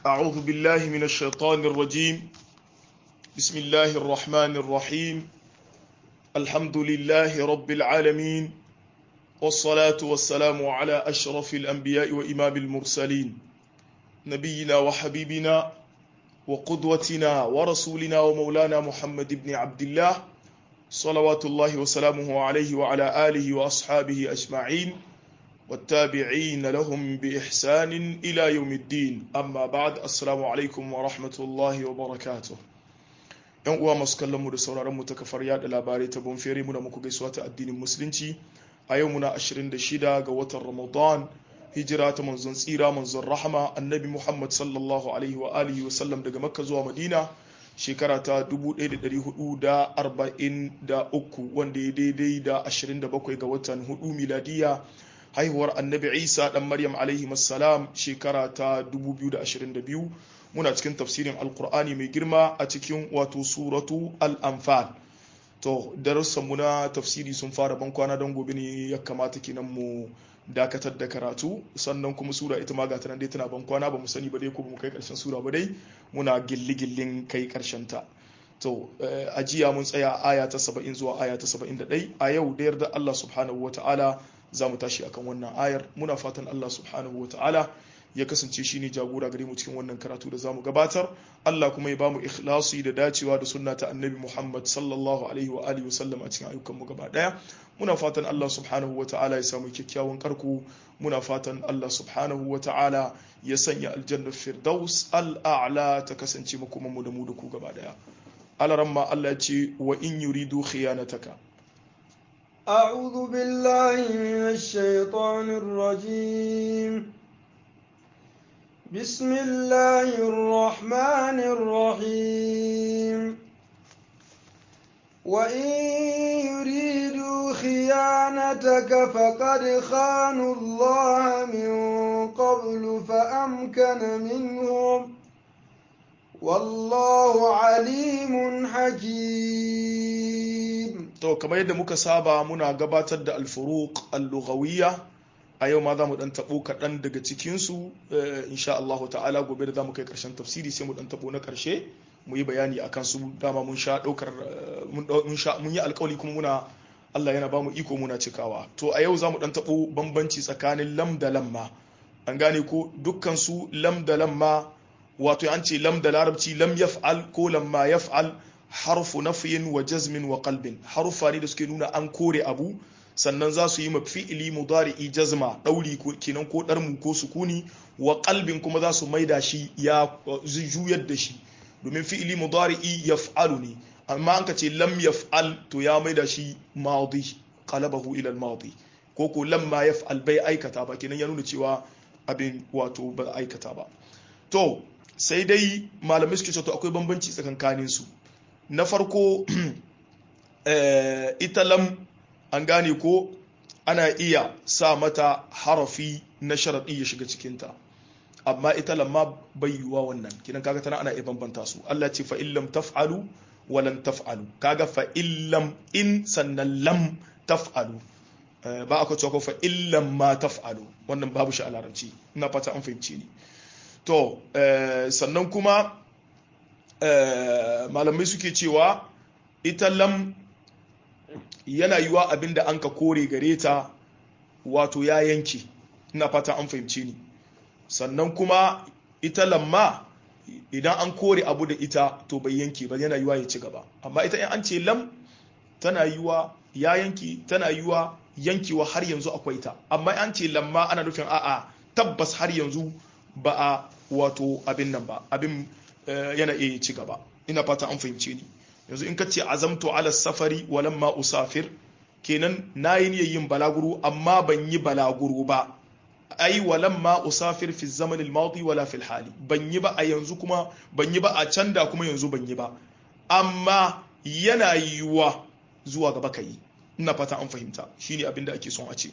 أعوذ بالله من الشيطان الرجيم. بسم الله الرحمن الرحيم. الحمد لله رب العالمين، والصلاة والسلام على أشرف الأنبياء وإمام المرسلين، نبينا وحبيبنا وقدوتنا ورسولنا ومولانا محمد بن عبد الله، صلوات الله وسلامه عليه وعلى آله وأصحابه أجمعين والتابعين لهم بإحسان إلى يوم الدين. أما بعد، السلام عليكم ورحمة الله وبركاته. ‘Yan uwa masu kallon mu da sauraron mu ta kafar yada labarai ta Bonfere, muna muku gaisuwa ta addinin Musulunci. A yau muna 26 ga watan Ramadan, hijira ta manzon tsira, manzon rahama, annabi Muhammad sallallahu alaihi wa alihi wa sallam daga Makka zuwa Madina, shekara ta 1443, wanda ya daidai da 27 ga watan 4 miladiya, haihuwar annabi Isa dan Maryam alaihi salam, shekara ta 2022. Muna cikin tafsirin alkur'ani mai girma a cikin wato suratu al-anfal. To darussan mu na tafsiri sun fara bankwana, don gobe ne ya kamata kenan mu dakatar da karatu, sannan kuma sura ita ma gata nan dai tana bankwana, ba mu sani ba dai ko mu kai karshen sura ba dai muna gilligillin kai karshen ta. To a jiya mun tsaya aya ta 70 zuwa aya ta 71. A yau da yarda Allah subhanahu wataala za mu tashi akan wannan ayar. Muna fatan Allah subhanahu wataala ya kasance shine jagora gare mu cikin wannan karatu da zamu gabatar. Allah kuma ya bamu ikhlasi da dacewa da sunna ta annabi Muhammad sallallahu alaihi wa alihi wasallam a cikin ayyukan mu gaba daya. Muna fatan Allah subhanahu wataala ya samu kyakkyawan karku. Muna fatan Allah subhanahu wataala ya sanya aljanna firdaus al-a'la ta kasance makoman mu da mu da ku gaba daya. Alaramma Allah ya ce wa in yuridu khiyanataka. أعوذ بالله من الشيطان الرجيم. بسم الله الرحمن الرحيم. وإن يريدوا خيانتك فقد خانوا الله من قبل فأمكن منهم والله عليم حكيم. To kamar yadda muka saba muna gabatar da al-furuq al-lughawiyya. A yau ma za mu dan tabo kaɗan daga cikinsu, insha Allah ta'ala. Gobe da za mu kai ƙarshen tafsiri sai mu dan tabo na ƙarshe mu yi bayani akan su. Dama mun sha ɗaukar mun yi alƙawari kuma muna, Allah yana ba mu iko muna cikawa. To a yau za mu dan tabo bambanci tsakanin lam da lamma. An gane ko dukkan su lam da lamma, wato an ce lam da larabci lam yaf'al ko lamma yaf'al, harfu nafyin wa jazmin wa qalbin. Harufa ne da suke nuna an kore abu, sannan za su yi mafi'ili mudari'i jazma, dauri kenan ko darmu ko sukuni, wa qalbin kuma za su maida shi ya juyar da shi, domin fi'ili mudari'i yaf'alu ne, amma an ka ce lam yaf'al to ya maida shi madi, qalabahu ila al-madi. ko lamma yaf'al bai aikata ba, kenan ya nuna cewa abin wato ba aikata ba. To sai dai malamai suke cewa akwai bambanci tsakankanin su. Na farko ita lam, an gane ko, ana iya sa mata harafi na sharaɗi ya shiga cikinta, amma ita lamma bai yiwuwa wannan, kinan kaga tana ana iya bambanta su. Allah ce fa illam taf'alu wa lan taf'alu, kaga fa illam in sannan lam taf'alu, ba aka cewa ko fa illam ma taf'alu, wannan babu shi a larabci, ina fata an fahimci ni. To sannan kuma malamai suke cewa ita lam yana yiwa abinda an ka kore gare ta wato ya yanke, ina fata an fahimce ni. Sannan kuma ita lamma idan an kore abu da ita to bai yanke ba, yana yiwa ya ci gaba. Amma ita in an ce lam tana yiwa ya yanke, tana yiwa yankewa har yanzu akwai ta, amma an ce lamma ana nufin a'a tabbas har yanzu ba a wato abin nan ba, abin yana iya ci gaba. Ina fata an fahimce ni. Yanzu in ka ce azamtu ala safari walamma usafir, kenan nayi niyyar yin balaguro amma ban yi balaguro ba. Ai walamma usafir fi zaman al-madi wala fi al-hali, ban yi ba a yanzu kuma ban yi ba a can da kuma yanzu ban yi ba, amma yana yiwuwa zuwa gaba kai. Ina fata an fahimta, shine abin da ake son a ce.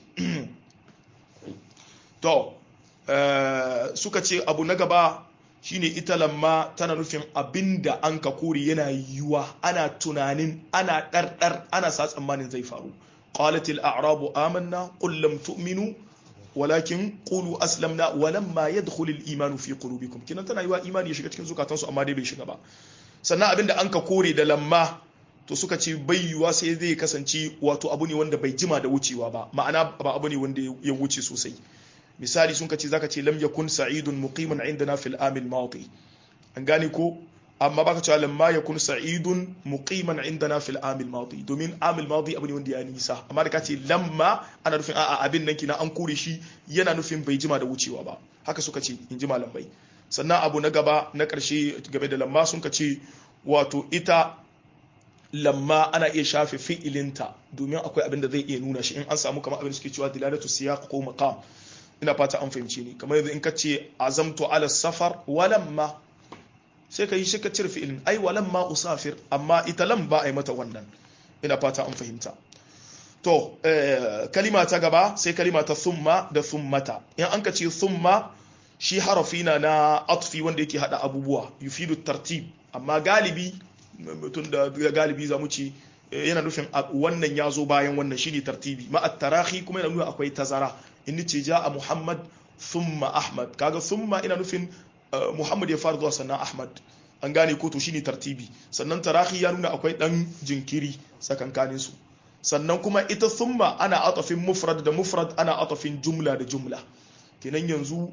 To suka ce abu na gaba shine ita lamma tana nufin abinda an ka kore yana yiwuwa, ana tunanin, ana ɗarɗar, ana sa tsammanin zai faru. Qalatil a'rabu amanna qul lam tu'minu walakin qulu aslamna walamma yadkhul al-iman fi qulubikum kinan tana yiwa imani ya shiga cikin zukatansu amma dai bai shiga ba sannan abinda an ka kore da lamma to suka ce bai yiwa sai zai kasance wato abu ne wanda bai jima da wucewa ba ma'ana ba abu ne wanda ya wuce sosai misali sun kace zaka ce lam yakun sa'idun muqiman indana fil amil madi an gane ko amma baka cewa lamma yakun sa'idun muqiman indana fil amil madi domin amil madi abu ne wanda ya nisa amma da kace lamma ana nufin a'a abin nan kina an kore shi yana nufin bai jima da wucewa ba haka suka ce inji malamai sannan abu na gaba na karshe game da lamma sun kace wato ita lamma ana iya shafe fi'ilinta domin akwai abin da zai iya nuna shi in an samu kamar abin da suke cewa dilalatu siyaq ko maqam ina fata an fahimce ni kamar yanzu in ka ce azamtu ala safar walamma sai ka yi shi ka cire fi'ilin ai walamma usafir amma ita lam ba a yi mata wannan ina fata an fahimta to kalima ta gaba sai kalima ta thumma da thummata in an ka ce thumma shi harafi na atfi wanda yake hada abubuwa yufidu tartib amma galibi mutum da galibi za mu ci yana nufin wannan ya zo bayan wannan shi ne tartibi ma'at tarahi kuma yana nuna akwai tazara in ce ja a muhammad thumma ahmad kaga thumma ina nufin muhammad ya fara zuwa sannan ahmad an gane ko to shine tartibi sannan tarahi ya nuna akwai dan jinkiri tsakankanin su sannan kuma ita thumma ana atafin mufrad da mufrad ana atafin jumla da jumla kenan yanzu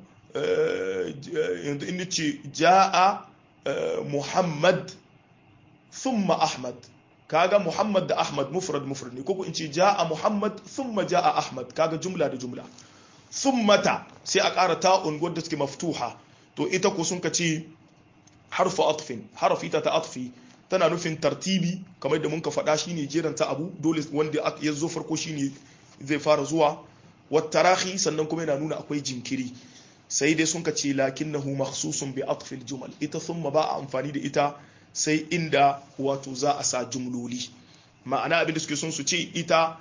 in ce ja'a muhammad thumma ahmad kaga muhammad da ahmad mufrad ne koko in ce ja'a muhammad thumma ja'a ahmad kaga jumla da jumla thummata sai a ƙara ta'un wadda suke maftuha to ita ko sun kace harfu atfin harfi ta atfi tana nufin tartibi kamar da mun ka faɗa shine jeranta abu dole wanda ya zo farko shine zai fara zuwa wat tarahi sannan kuma yana nuna akwai jinkiri sai dai sun kace lakinnahu makhsusun bi atfil jumal ita thumma ba a amfani da ita sai inda wato za a sa jumloli ma'ana abinda suke son su ce ita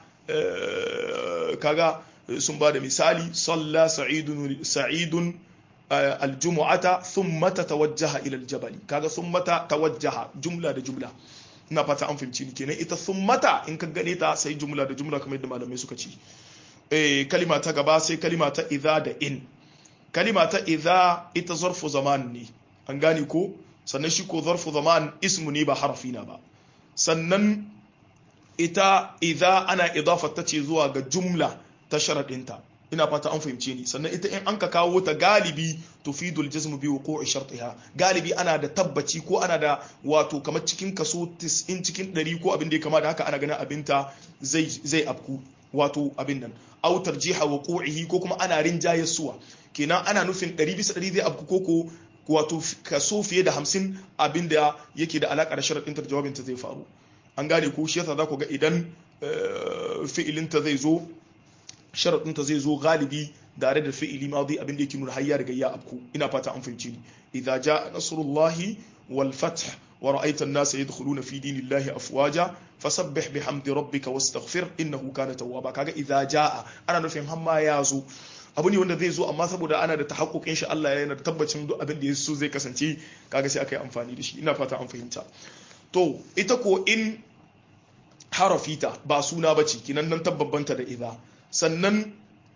kaga sun ba da misali salla sa'idun aljumu'ata thumma tawajjaha ila aljabal kaga thumma tawajjaha jumla da jumla ina fata an fahimci ni kenan ita thummata in ka gane ta sai jumla da jumla kamar yadda malamai suka ce kalima ta gaba sai kalima ta idza da in kalima ta idza ita zarfu zaman ne an gane ko sannan shi ko zarfu zaman ismu ne ba harafi na ba sannan ita idza ana idafar ta ce zuwa ga jumla ta sharadinta ina fata an fahimce ni sannan ita in an ka kawo ta galibi tufidul jazm bi wuqu'i shartiha galibi ana da tabbaci ko ana da wato kamar cikin kaso 90 cikin 100 ko abin da ya kama da haka ana ganin abinta zai afku wato abin nan aw tarjiha wuqu'ihi ko kuma ana rinjaye suwa kenan ana nufin 100 bisa 100 zai afku koko wato kaso fiye da 50 abinda yake da alaka da sharadin ta jawabin ta zai faru an gane ko shi yasa za ku ga idan fi'ilin ta zai zo sharadin ta zai zo galibi tare da fi'ili madi abinda yake nuna hayya daga ya abku ina fata an fahimci ni idza jaa nasrullahi wal fath wa ra'aita an-nasa yadkhuluna fi dinillahi afwaja fasabbih bihamdi rabbika wastaghfir innahu kana tawwaba kaga idza jaa ana nufin hamma ya zo abu ne wanda zai zo amma saboda ana da tahakkukin shi Allah yana da tabbacin duk abin da ya so zai kasance kaga sai aka yi amfani da shi ina fata an fahimta to ita ko in harafita ba suna bace kinan nan tabbabanta da idza sannan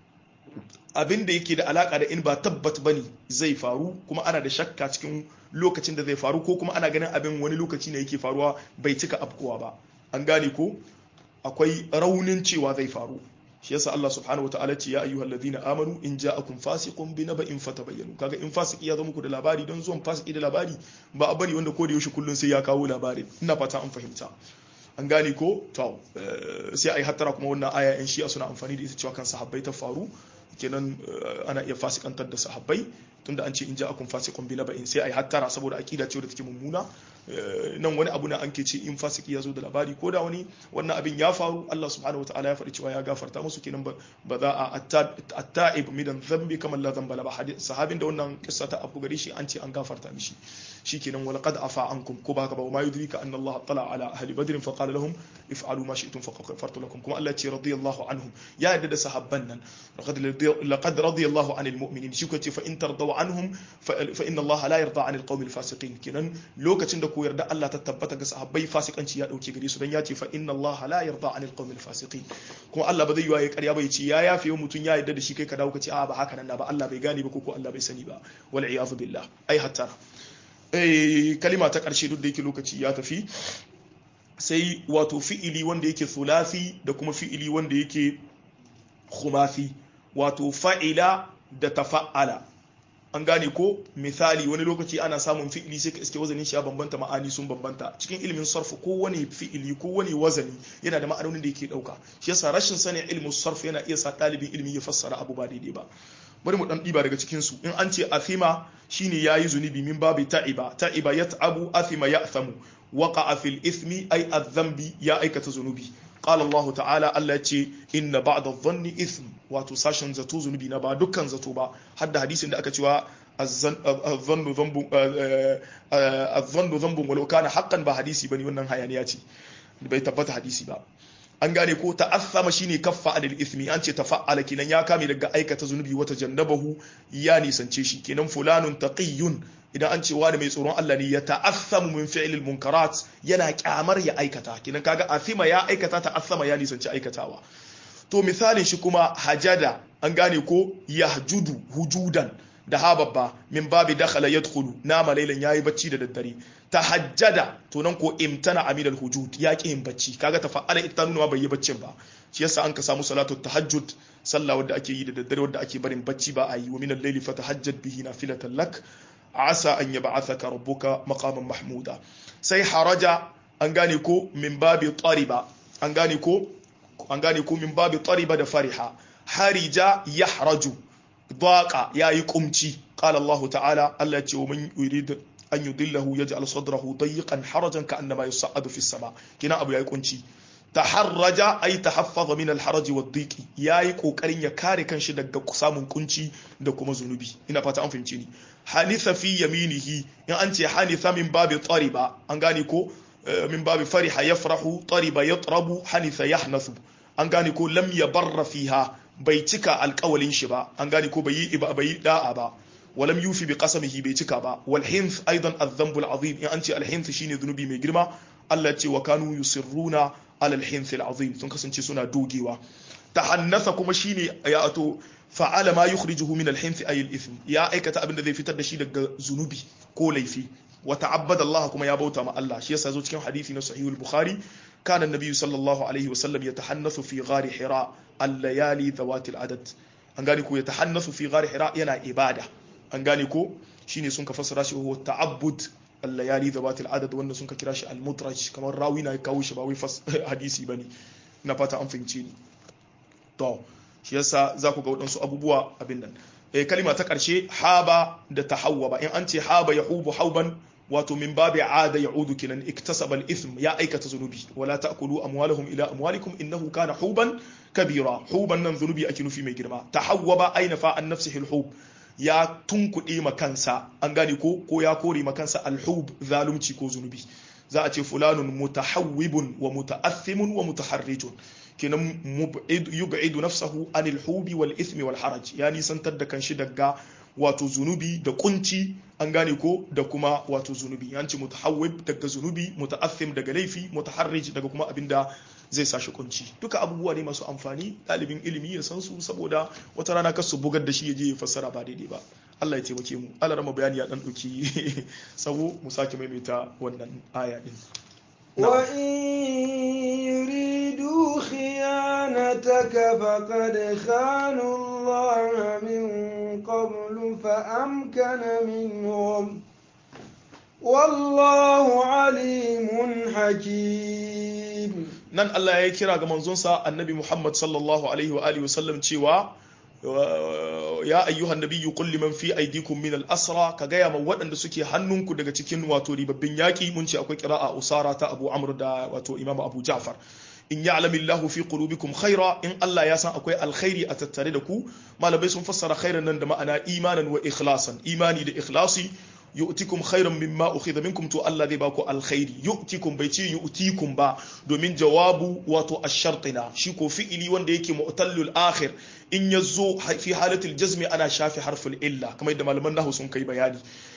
abin da yake da alaka da in ba tabbat bane zai faru kuma ana da shakka cikin lokacin da zai faru ko kuma ana ganin abin wani lokaci ne yake faruwa bai cika afkuwa ba an gane ko akwai raunin cewa zai faru shi yasa Allah subhanahu wataala ce ya ayyuhal ladina amanu in ja'akum fasiqun binaba'in fatabayyanu kaga in fasiki ya zama muku da labari don zuwan fasiki da labari ba a bane wanda ko da yaushe kullun sai ya kawo labarin ina fata an fahimta an gane ko to sai ai hattara kuma wannan aya in shi'a suna amfani da ita cewa kan sahabbai ta faru kenan ana iya fasikantar da sahabbai tunda an ce in ja'akum fasiqun binaba'in sai ai hattara saboda akida ce da take mummuna nan wani abu na an ke ce in fasiki ya zo da labari ko da wani wannan abin ya faru Allah subhanahu wataala ya faɗi cewa ya gafarta musu kenan ba za a at-ta'ib minan dhanbi kama la dhanba la sahabin da wannan kissa ta abu gari shi an ce an gafarta mishi shikenan wala qad afa ankum ko ba ka ba ma yudrika anna Allah tala ala ahli badr fa qala lahum if'alu ma shi'tum fa ghafartu lakum kuma Allah ya ce radiyallahu anhum ya yadda da sahabban nan laqad laqad radiyallahu anil mu'minin shi ko ce fa in tardaw anhum fa inna Allah la yarda anil qawmil fasiqin kenan lokacin da ko yarda Allah ta tabbata ga sahabbai fasikanci ya dauke gare su dan ya ce fa inna Allah la yarda anil qawmil fasiqin kuma Allah ba zai yi waye ƙarya ba ya ce ya yafe mutun ya yarda da shi kai ka dawo ka ce a ba haka nan ba Allah bai gane ba ko Allah bai sani ba wal iyad billah ai hatta kalima ta ƙarshe duk da yake lokaci ya tafi sai wato fi'ili wanda yake thulathi da kuma fi'ili wanda yake khumathi wato fa'ila da tafa'ala an gane ko misali wani lokaci ana samun fi'ili sai ka iske wazanin shi ya bambanta ma'ani sun bambanta cikin ilimin sarf ko wani fi'ili ko wani wazani yana da ma'anonin da yake dauka shi yasa rashin sanin ilimin sarf yana iya sa ɗalibin ilimi ya fassara abu ba daidai ba bari mu dan diba daga cikin su in an ce athima shine yayi zunubi min babi ta'iba yat'abu athima ya'thamu waqa'a fil ithmi ay adh-dhanbi ya aikata zunubi qala Allah ta'ala Allah ya ce inna ba'da adh-dhanni ithm wato sashen zato zunubi na ba dukkan zato ba har da hadisin da aka cewa adh-dhannu dhanbun walau kana haqqan ba hadisi bane wannan hayaniya ce bai tabbata hadisi ba an gane ko ta'assama shine kaffa anil ithmi an ce tafa'ala kenan ya kame daga aikata zunubi wata jannabahu ya nisance shi kenan fulanun taqiyyun idan an ce wani mai tsoron Allah ne ya ta'assamu min fi'lil munkarat yana kyamar ya aikata kenan kaga athima ya aikata ta'assama ya nisanci aikatawa to misalin shi kuma hajada an gane ko yahjudu hujudan da hababba min babi dakhala yadkhulu nama laylan yayi bacci da daddare tahajjada to nan ko imtana amilal hujud ya ki yin bacci kaga tafa'ala ita nuna bai yi baccin ba shi yasa an ka samu salatu tahajjud sallah wadda ake yi da daddare wadda ake barin bacci ba a yi wa min al-layli fatahajjad bihi nafilatan lak asa an yab'athaka rabbuka maqaman mahmuda sai haraja an gane ko min babi tariba an gane ko min babi tariba da fariha harija yahraju ضاق يا يقمتي قال الله تعالى التي ومن يريد أن يضله يجعل صدره ضيقا حرجا كأنما يصعد في السماء كنا أبو يا يقمتي تحرج أي تحفظ من الحرج والضيق يا يقوكرين يكاري كان شدق قسام كنتي دكما زنوبي هنا فاتا أنفمتيني حانث في يمينه يعني أنت حانث من باب طريبا أنغانيكو من باب فرح يفرح طريبا يطرب حانث يحنث أنغانيكو لم يبر فيها bai cika alƙawalin shi ba an gane ko bai yi da'a ba walam yufi bi qasamihi bai cika ba wal hinth aidan adh-dhanbul azim in an ce al hinth shine zunubi mai girma Allah ce wa kanu yusirruna ala al hinth al azim sun kasance suna dogewa tahannasa kuma shine ya ato fa'ala ma yukhrijuhu min al hinth ay al ithm ya aikata abin da zai fitar da shi daga zunubi ko laifi wa ta'abbada Allah kuma ya bauta ma Allah shi yasa zo cikin hadisi na sahihul bukhari كان النبي صلى الله عليه وسلم يتحنث في غار حراء الليالي ذوات العدد an gane ko yatahannasu fi ghar hira yana ibada an gane ko shine sun ka fassara shi huwa ta'abbud al-layali dhawatil adad wanda sun ka kira shi al-mudraj kamar rawi na kawo shi ba wai hadisi bane ina fata an fahimce ni to shi yasa za ku ga wadansu abubuwa abin nan kalima ta karshe haba da tahawwaba in an ce haba yahubu hauban wato min babi ada ya'udu kinan iktasaba al-ithm ya aikata zunubi wala ta'kulu amwalahum ila amwalikum innahu kana huban kabira huban nan zunubi ake nufi mai girma tahawwaba aina fa an nafsihi al-hub ya tunkuɗe makansa an gane ko ya kore makansa al-hub zalunci ko zunubi za a ce fulanun mutahawwibun wa muta'athimun wa mutaharrijun kinan yub'idu nafsahu anil hubi wal ithmi wal haraj ya nisantar da kanshi daga wato zunubi da kunci an gane ko da kuma wato zunubi yanci mutahawwib daga zunubi muta'athim daga laifi mutaharrij daga kuma abinda zai sashi kunci duka abubuwa ne masu amfani dalibin ilimi ya san su saboda wata rana kasu bugar da shi ya je ya fassara ba daidai ba Allah ya taimake mu Allah rama bayani ya dan dauki sabo mu sake maimaita wannan aya din wa in yuridu khiyanataka faqad khanu Allah min قبل فأمكن منهم والله عليم حكيم nan Allah ya kira ga manzonsa annabi Muhammad sallallahu alaihi wa alihi wasallam cewa ya ayyuhan nabiyyu qul liman fi aydikum min al-asra ka gaya ma waɗanda suke hannunku daga cikin wato ribabbin yaki mun ce akwai qira'a usara ta Abu Amr da wato Imam Abu Ja'far in ya'lamillahu fi qulubikum khaira in Allah ya san akwai alkhairi a tattare da ku malamai sun fassara khairan nan da ma'ana imanan wa ikhlasan imani da ikhlasi yu'tikum khairan mimma ukhidha minkum to Allah zai baku alkhairi yu'tikum bai ce yu'tikum ba domin jawabu wato ash-shartina shi ko fi'ili wanda yake mu'tallul akhir in yazo fi halatil jazmi ana shafi harful illa kamar yadda malaman nahwu sun kai bayani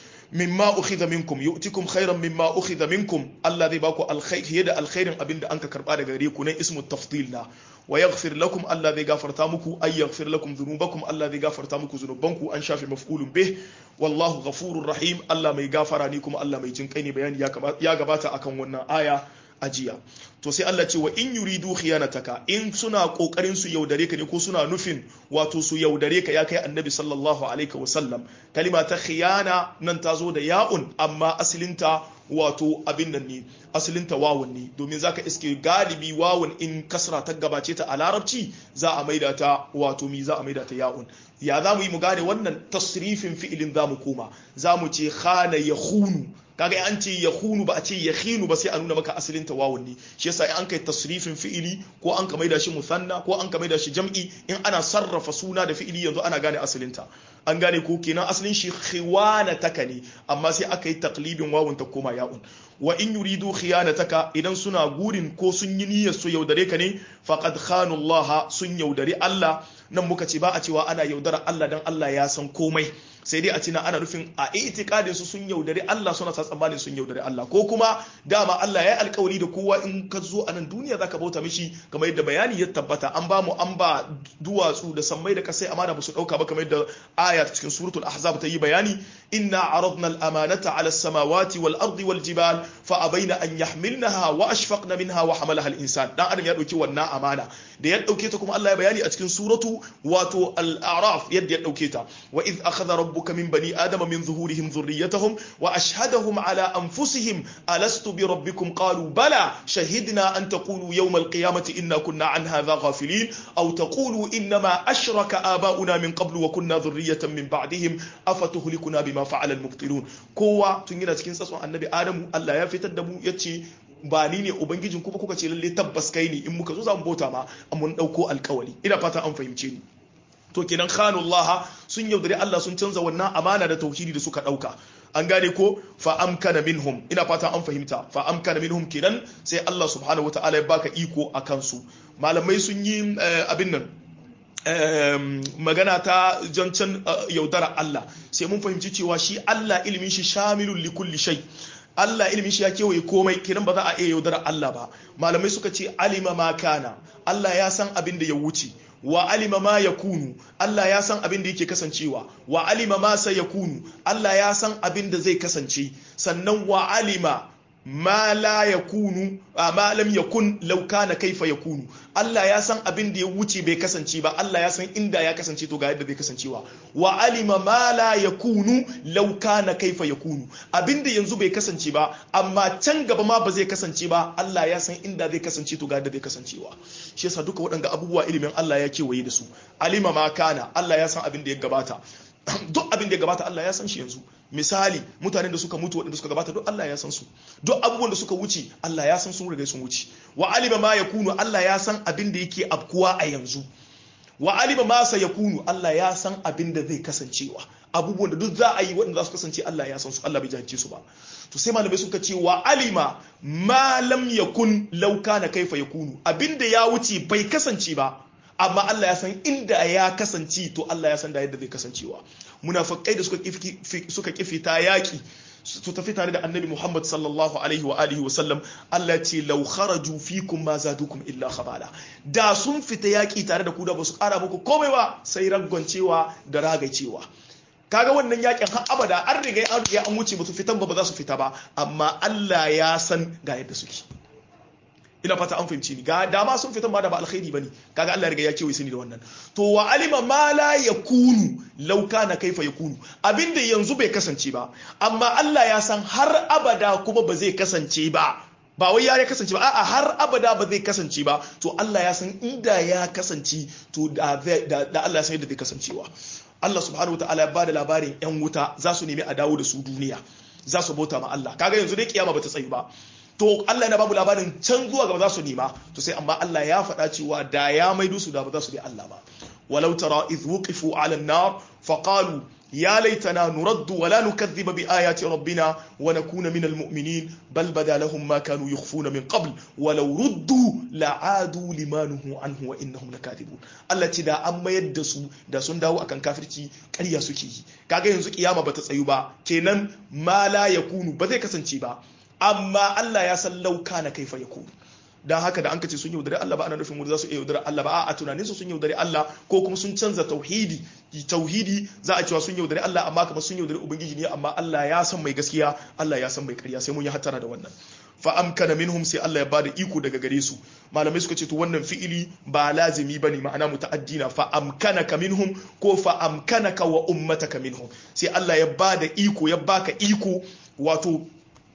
mimma ukhidha minkum yu'tikum khairan mimma ukhidha minkum Allah zai baku alkhairi da alkhairin abinda anka karba daga gare ku nan ismu tafdil na wa yaghfir lakum Allah zai gafarta muku ay yaghfir lakum dhunubakum Allah zai gafarta muku zunubanku an shafi maf'ulun bih wallahu ghafurur rahim Allah mai gafara ne kuma Allah mai jin kai ne bayani ya gabata akan wannan aya ajiya to sai Allah ce wa in yuridu khiyanataka in suna kokarin su yaudare ka ne ko suna nufin wato su yaudare ka ya kai annabi sallallahu alaihi wasallam kalima ta khiyana nan ta zo da ya'un amma asalinta wato abin nan ne asalinta wawun ne domin zaka iske galibi wawun in kasra ta gabace ta a larabci za a maida ta wato mi za a maida ta ya'un ya za mu yi mu gane wannan tasrifin fi'ilin za mu koma za mu ce khana yakhunu kaga an ce yakhunu ba a ce yakhinu ba sai a nuna maka asalin tawawun ne shi yasa an kai tasrifin fi'ili ko an ka maida shi musanna ko an ka maida shi jam'i in ana sarrafa suna da fi'ili yanzu ana gane asalin ta an gane ko kenan asalin shi khiwanataka ne amma sai aka yi taqlibin wawun ta koma ya'un wa in yuridu khiyanataka idan suna gurin ko sun yi niyyar su yaudare ka ne faqad khanu Allah sun yaudari Allah nan muka ce ba a cewa ana yaudara Allah dan Allah ya san komai sai dai a ce ana nufin a itikadin su sun yaudari Allah suna sa tsammanin sun yaudari Allah ko kuma dama Allah ya yi alkawari da kowa in ka zo a nan duniya zaka bauta mishi kamar yadda bayani ya tabbata an ba duwatsu da sammai da kasai amana ba su dauka ba kamar yadda aya cikin suratul ahzab ta yi bayani inna aradna al-amanata ala as-samawati wal ardi wal jibal fa abaina an yahmilnaha wa ashfaqna minha wa hamalaha al-insan dan adam ya dauki wannan amana da ya dauke ta kuma Allah ya bayani a cikin suratu wato al-a'raf yadda ya dauke ta wa iz akhadha rabbuka min bani adama min zuhurihim dhurriyyatahum wa ashhadahum ala anfusihim alastu bi rabbikum qalu bala shahidna an taqulu yawm al-qiyamati inna kunna an hadha ghafilin aw taqulu inma ashraka aba'una min qablu wa kunna dhurriyyatan min ba'dihim afatuhlikuna bima fa'ala al-mubtilun kowa tun yana cikin tsatson annabi adamu Allah ya fitar da mu yace ba ni ne ubangijin ku ba kuka ce lalle tabbas kai ne in muka zo za mu bauta ma mun dauko alkawali ina fata an fahimce ni to kenan khanullah sun yaudare Allah sun canza wannan amana da tauhidi da suka dauka an gane ko fa amkana minhum ina fata an fahimta fa amkana minhum kenan sai Allah subhanahu wataala ya baka iko akan su malamai sun yi abin nan magana ta jancan yaudara Allah sai mun fahimci cewa shi Allah ilimin shi shamilul likulli shay Allah ilimin shi ya kewaye komai kiran ba za a iya yaudara Allah ba malamai suka ce alima ma kana Allah ya san abin da ya wuce wa alima ma yakunu Allah ya san abin da yake kasancewa wa alima ma sayakunu Allah ya san abin da zai kasance sannan wa alima ma la yakunu ma lam yakun law kana kaifa yakunu Allah ya san abin da ya wuce bai kasance ba Allah ya san inda ya kasance to ga yadda zai kasancewa wa alima ma la yakunu law kana kaifa yakunu abin da yanzu bai kasance ba amma can gaba ma ba zai kasance ba Allah ya san inda zai kasance to ga yadda zai kasancewa shi yasa duka waɗanda abubuwa ilimin Allah ya kewaye da su alima ma kana Allah ya san abin da ya gabata duk abin da ya gabata Allah ya san shi yanzu misali mutanen da suka mutu waɗanda suka gabata duk Allah ya san su duk abubuwan da suka wuce Allah ya san sun riga sun wuce wa alima ma yakunu Allah ya san abin da yake afkuwa a yanzu wa alima ma sayakunu Allah ya san abin da zai kasancewa abubuwan da duk za a yi waɗanda za su kasance Allah ya san su Allah bai jahilce su ba to sai malamai suka ce wa alima ma lam yakun law kana kaifa yakunu abin da ya wuce bai kasance ba amma Allah ya san inda ya kasance to Allah ya san da yadda zai kasancewa munafikai da suka kifi ta yaki su tafi tare da annabi Muhammad sallallahu alaihi wa alihi wa sallam Allah ce law kharaju fikum ma zadukum illa khabala da sun fita yaki tare da ku da basu kara muku komai ba sai raggoncewa da ragaicewa kaga wannan yakin har abada an riga an wuce ba su fitan ba za su fita ba amma Allah ya san ga yadda suke ina fata an fahimci ni ga dama sun fitan ma da ba alkhairi bane kaga Allah ya riga ya kewaye sani da wannan to wa alima ma la yakunu law kana kaifa yakunu abinda yanzu bai kasance ba amma Allah ya san har abada kuma ba zai kasance ba ba wai ya kasance ba a'a har abada ba zai kasance ba to Allah ya san inda ya kasance to da Allah ya san yadda zai kasancewa Allah subhanahu wataala ya bada labarin yan wuta za su nemi a dawo da su duniya za su bauta ma Allah kaga yanzu dai kiyama bata tsayu ba to Allah yana babu labarin can zuwa gaba za su nema to sai amma Allah ya faɗa cewa da ya maido su da ba za su bi Allah ba walau tara idh wuqifu ala an-nar faqalu ya laitana nuraddu wa la nukadhiba bi ayati rabbina wa nakuna minal mu'minin bal bada lahum ma kanu yukhfuna min qabl wa law ruddu la'adu limanuhu anhu wa innahum lakathibun Allah ce da an mayar da su da sun dawo akan kafirci ƙarya suke yi kaga yanzu kiyama bata tsayu ba kenan ma la yakunu ba zai kasance ba amma Allah ya san lauka na kaifa yakunu dan haka da an kace sun yaudare Allah ba ana nufin wanda za su iya yaudare Allah ba a tunanin su sun yaudare Allah ko kuma sun canza tauhidi za a cewa sun yaudare Allah amma kamar sun yaudare ubangiji ne amma Allah ya san mai gaskiya Allah ya san mai ƙarya sai mun yi hatara da wannan fa amkana minhum sai Allah ya bada iko daga gare su malamai suka ce to wannan fi'ili ba lazimi bane ma'ana muta'addina fa amkanaka minhum ko fa amkanaka wa ummataka minhum sai Allah ya bada iko ya baka iko wato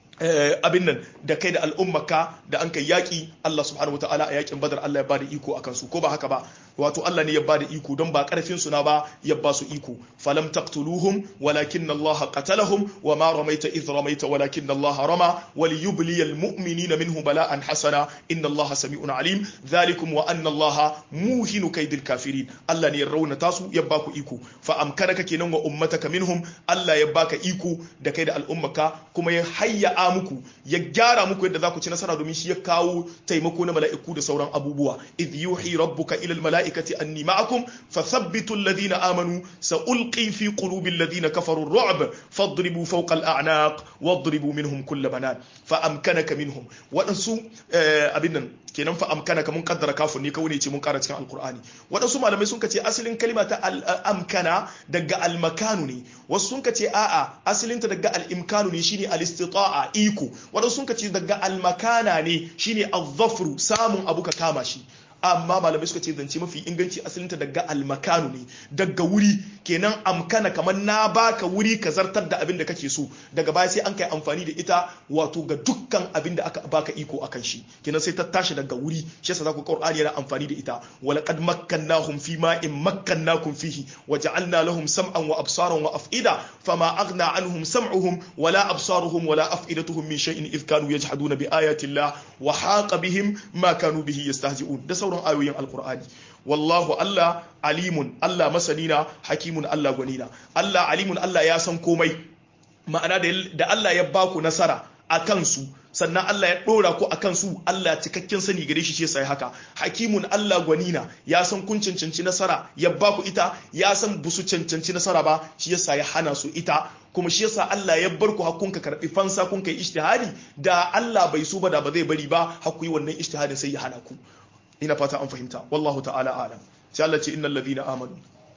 abin nan da kai da al'ummaka da an kai yaƙi Allah subhanahu wa ta'ala a yaƙin badar Allah ya bada iko akan su ko ba haka ba wato Allah ne ya bada iko don ba ƙarfin su na ba ya ba su iko falam taqtuluhum walakinna Allah qatalahum wa ma ramaita idh ramaita walakinna Allah rama wal yubli al mu'minina minhu bala'an hasana inna Allah sami'un alim dhalikum wa anna Allah muhinu kaydil kafirin Allah ne ya raunata su ya ba ku iko fa amkanaka kenan wa ummataka minhum Allah ya baka iko da kai da al'ummaka kuma ya hayya muku ya gyara muku yadda za ku ci nasara domin shi ya kawo taimako na mala'iku da sauran abubuwa idh yuhi rabbuka ila almala'ikati anni ma'akum fathabbitu alladhina amanu sa'ulqi fi qulubi alladhina kafaru ar-ru'b fadribu fawqa al-a'naq wadribu minhum kull banan fa amkanaka minhum wadansu abin nan kenan fa amkanaka mun kaddara kafin ne kawai ne ce mun kara cikin alqur'ani wadansu malamai sun kace asalin kalima ta amkana daga al-makanu ne wasu sun kace a'a asalin ta daga al-imkanu ne shine al-istita'a iko wadansu sun kace daga al-makana ne shine az-zafru samun abu ka kama shi amma malamai suka ce zance mafi inganci asalinta daga almakanu ne daga wuri kenan amkana kamar na baka wuri ka zartar da abin da kake so daga baya sai an kai amfani da ita wato ga dukkan abin da aka baka iko akan shi kenan sai ta tashi daga wuri shi yasa zaku Qur'ani yana amfani da ita walaqad makkannahum fi ma'in makkannakum fihi waja'alna lahum sam'an wa absaran wa af'ida fama aghna anhum sam'uhum wala absaruhum wala af'idatuhum min shay'in idh kanu yajhaduna bi ayati Allah wa haqa bihim ma kanu bihi yastahzi'un sauran ayoyin alkur'ani wallahu Allah alimun Allah masanina hakimun Allah gwanina Allah alimun Allah ya san komai ma'ana da Allah ya baku nasara a kansu sannan Allah ya dora ku akan su Allah cikakken sani gare shi sai haka hakimun Allah gwanina ya san kun cancanci nasara ya baku ita ya san busu cancanci nasara ba shi yasa ya hana su ita kuma shi yasa Allah ya bar ku hakkun ka karbi fansa kun kai ijtihadi da Allah bai so ba da ba zai bari ba hakku yi wannan ijtihadin sai ya hana ku ina fata an fahimta wallahu ta'ala alam sai Allah ce innal ladina amanu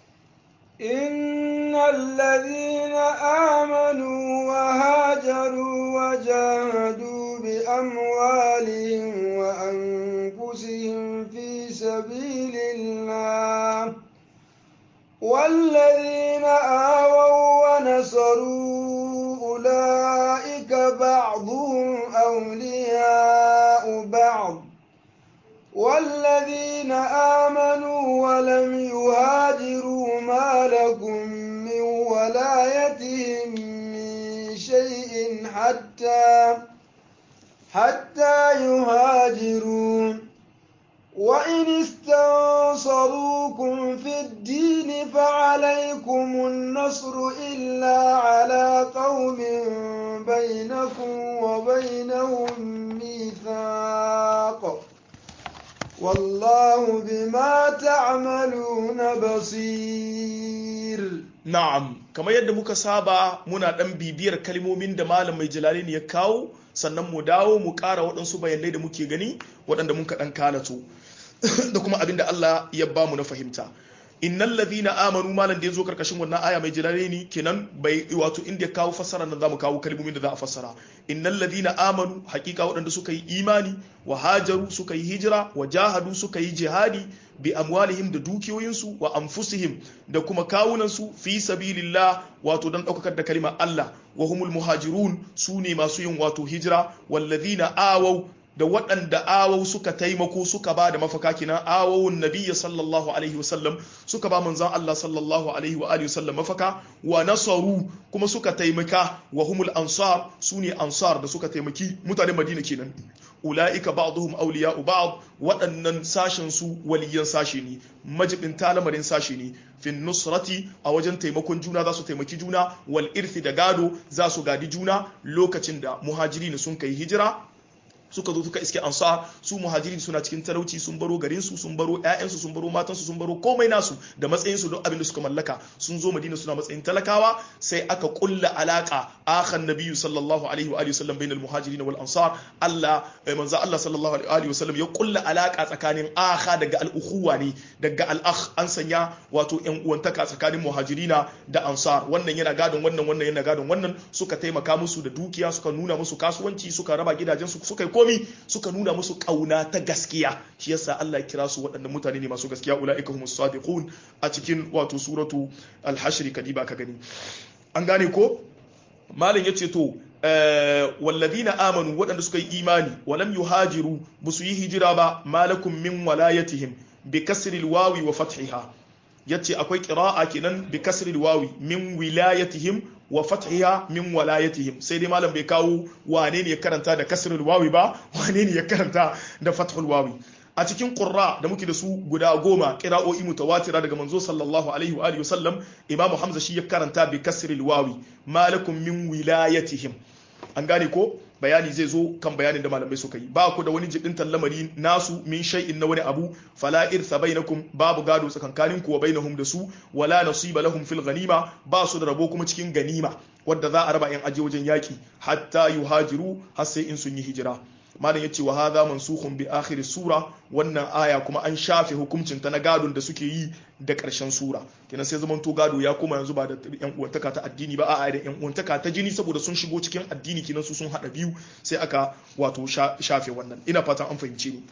wa hajaru wa jahadu bi amwalihim wa anfusihim fi sabilillah والذين آووا ونصروا أولئك بعضهم أولياء بعض والذين آمنوا ولم يهاجروا ما لكم من ولايتهم من شيء حتى يهاجروا وإن استنصروكم في الدين فعليكم النصر إلا على قوم بينكم وبينهم ميثاق والله بما تعملون بصير na'am kamar yadda muka saba muna dan bibiyar kalmomin da malam mai jalali ne ya kawo sannan mu dawo mu ƙara waɗansu bayanai da muke gani waɗanda muka dan kalato da kuma abin da Allah ya ba mu na fahimta innal ladhina amanu malan da yazo karkashin wannan aya mai jalali ne kenan bai wato inda ya kawo fassara nan zamu kawo kalmomin da za a fassara innal ladhina amanu hakika waɗanda suka yi imani wa hajaru suka yi hijira wa jahadu suka yi jihadi bi amwalihim da dukiyoyinsu wa anfusihim da kuma kawunansu fi sabilillah wato dan daukar da kalimar Allah wa humul muhajirun sune masu yin wato hijira walladhina awaw da waɗanda awau suka taimako suka ba da mafaka kina awawun nabiyyi sallallahu alaihi wasallam suka ba manzon Allah sallallahu alaihi wa alihi wasallam mafaka wa nasaru kuma suka taimaka wa humul ansar sune ansar da suka taimaki mutanen Madina kenan ulaika ba'dhum awliya'u ba'd waɗannan sashen su waliyan sashi ne majibin talamarin sashi ne fin nusrati a wajen taimakon juna za su taimaki juna wal irthi da gado za su gadi juna lokacin da muhajirin sun kai hijira suka zo suka iske ansar su muhajirin suna cikin talauci sun baro garin su sun baro ƴaƴansu sun baro matansu sun baro komai nasu da matsayin su duk abin da suka mallaka sun zo madina suna matsayin talakawa sai aka kulla alaka akhan nabiyyu sallallahu alaihi wa alihi wasallam bainal muhajirin wal ansar Allah manzo Allah sallallahu alaihi wa sallam ya kulla alaka tsakanin akha daga al-ukhuwa ne daga al-akh an sanya wato ƴan uwantaka tsakanin muhajirina da ansar wannan yana gadon wannan wannan yana gadon wannan suka taimaka musu da dukiya suka nuna musu kasuwanci suka raba gidajen su suka komi suka nuna musu kauna ta gaskiya shi yasa Allah ya kira su waɗannan mutane ne masu gaskiya ulaika humus sadiqun a cikin wato suratu al-hashr kadiba ka gani an gane ko malin yace to walladina amanu waɗanda suka yi imani walam yuhajiru busu yi hijira ba malakum min walayatihim bi kasri al-wawi wa fathiha yace akwai qira'a kenan bi kasri al-wawi min wilayatihim wa fathiha min walayatihim sai dai malam bai kawo wane ne ya karanta da kasrul wawi ba wane ne ya karanta da fathul wawi a cikin qurra da muke da su guda 10 qira'o'i mutawatira daga manzo sallallahu alaihi wa alihi wasallam imamu hamza shi ya karanta bi kasrul wawi malakum min wilayatihim an gane ko bayani zai zo kan bayanin da malamai suka yi ba ku da wani jibintan lamari nasu min shay'in na wani abu fala irtha bainakum babu gado tsakankanin ku wa bainahum da su wala nasiba lahum fil ghanima ba su da rabo kuma cikin ganima wanda za a raba yan aje wajen yaki hatta yuhajiru har sai in sun yi hijira malam yace wa hadha mansukhun bi akhir sura wannan aya kuma an shafe hukuncin ta na gadon da suke yi da karshen sura kenan sai zaman to gado ya koma yanzu ba da yan uwantaka ta addini ba a'a da yan uwantaka ta jini saboda sun shigo cikin addini kenan su sun hada biyu sai aka wato shafe wannan ina fatan an fahimce ni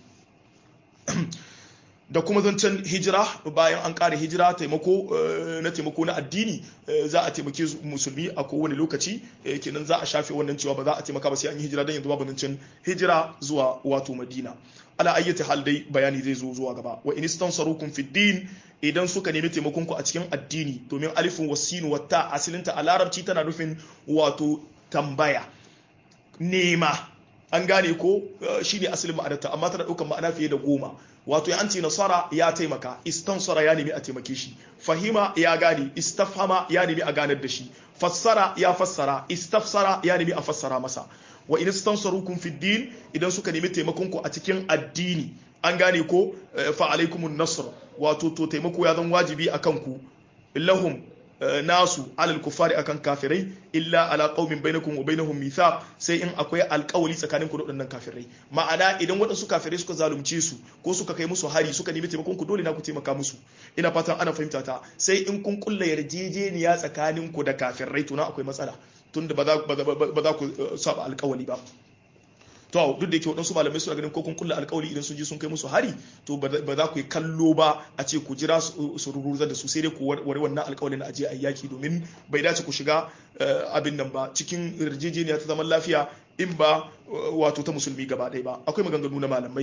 da kuma zancen hijira bayan an ƙara hijira taimako na addini za a taimake musulmi a kowane lokaci kenan za a shafe wannan cewa ba za a taimaka ba sai an yi hijira don yanzu babu zancen hijira zuwa wato madina ala ayyati hal dai bayani zai zo zuwa gaba wa in istansarukum fid din idan suka nemi taimakon ku a cikin addini domin alifin wasinu wata asilinta a larabci tana nufin wato tambaya nema an gane ko shine asalin ma'anarta amma tana ɗaukar ma'ana fiye da 10 wato an ce nasara ya taimaka istansara ya nemi a taimake shi fahima ya gane istafhama ya nemi a ganar da shi fassara ya fassara istafsara ya nemi a fassara masa wa in istansarukum fid din idan suka nemi taimakon ku a cikin addini an gane ko fa alaikumun nasr wato to taimako ya zan wajibi akan ku lahum nasu alal kufari akan kafirai illa ala qaumin bainakum wa bainahum mithaq sai in akwai alƙawari tsakaninku da waɗannan kafirai ma'ana idan waɗansu kafirai suka zalunce su ko suka kai musu hari suka nemi taimakon ku dole na ku taimaka musu ina fatan ana fahimta ta sai in kun kulla yarjejeniya tsakaninku da kafirai to na akwai matsala tunda ba za ku saba alƙawari ba to duk da yake waɗansu malamai suna ganin ko kun kulla alƙawari idan sun je sun kai musu hari to ba za ku yi kallo ba a ce ku jira su rurruza da su sai dai ku ware wannan alƙawarin a je a yaki domin bai dace ku shiga abin nan ba cikin yarjejeniya ta zaman lafiya in ba wato ta musulmi gaba ɗaya ba akwai maganganu na malamai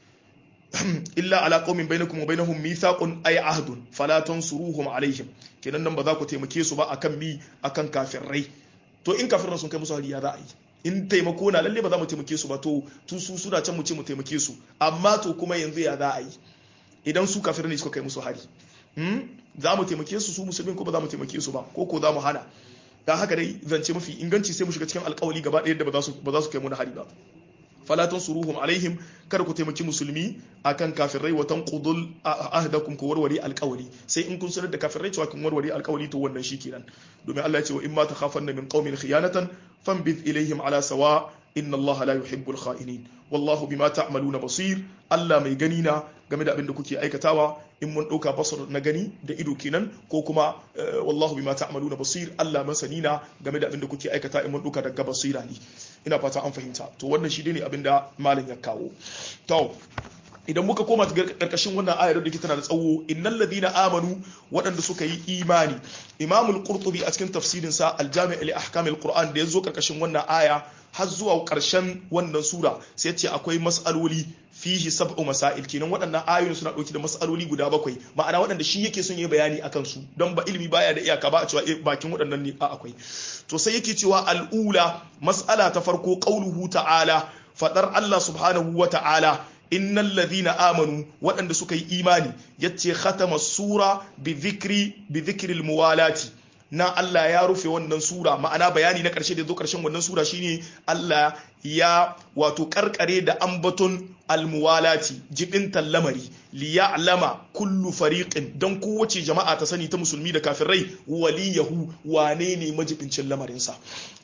illa ala qaumin bainakum wa bainahum mithaqun ay ahdun fala tansuruhum alaihim kenan nan ba za ku taimake su ba akan kafirai to in kafirai sun kai musu hari ya za a yi in taimako na lalle ba za mu taimake su ba to su suna can mu ce mu taimake su amma to kuma yanzu ya za a yi idan su kafirai ne suka kai musu hari za mu taimake su musulmin ko ba za mu taimake su ba ko za mu hana dan haka dai zance mafi inganci sai mu shiga cikin alƙawari gaba ɗaya da ba za su kai mu na hari ba fala tansuruhum alaihim kada ku taimaki musulmi akan kafirai wa tanqudul ahdakum ku warware alqawli sai in kun sanar da kafirai cewa kun warware alqawli to wannan shikenan domin Allah ya ce wa imma takhafanna min qaumin khiyanatan fanbidh ilaihim ala sawa inna Allah la yuhibbul kha'inin wallahu bima ta'maluna basir Allah mai gani na game da abin da kuke aikatawa in mun dauka basar na gani da ido kenan ko kuma wallahu bima ta'maluna basir Allah masani na game da abin da kuke aikata in mun dauka daga basira ne ina fata an fahimta to wannan shi ne abin da malam ya kawo to idan muka koma karkashin wannan ayar da tana da tsawo innal ladina amanu waɗanda suka yi imani imamul qurtubi a cikin tafsirin sa al-jami' li ahkamil qur'an da yazo karkashin wannan aya har zuwa karshen wannan sura sai ya ce akwai mas'aloli fihi sab'u masail kenan waɗannan ayoyin suna dauke da mas'aloli guda 7 ma'ana waɗanda shi yake son yi bayani akan su don ba ilimi baya da iyaka ba a cewa bakin waɗannan ne akwai to sai yake cewa al-ula mas'ala ta farko qauluhu ta'ala fadar Allah subhanahu wa ta'ala innal ladhina amanu waɗanda suka yi imani yace khatama sura bi dhikril muwalati na Allah ya rufe wannan sura ma'ana bayani na ƙarshe da zo ƙarshen wannan sura shine Allah ya wato karkare da ambaton almuwalati jibin tallamari li ya'lama kullu fariqin dan kowace jama'a ta sani ta musulmi da kafirai waliyahu wane ne majibincin lamarin sa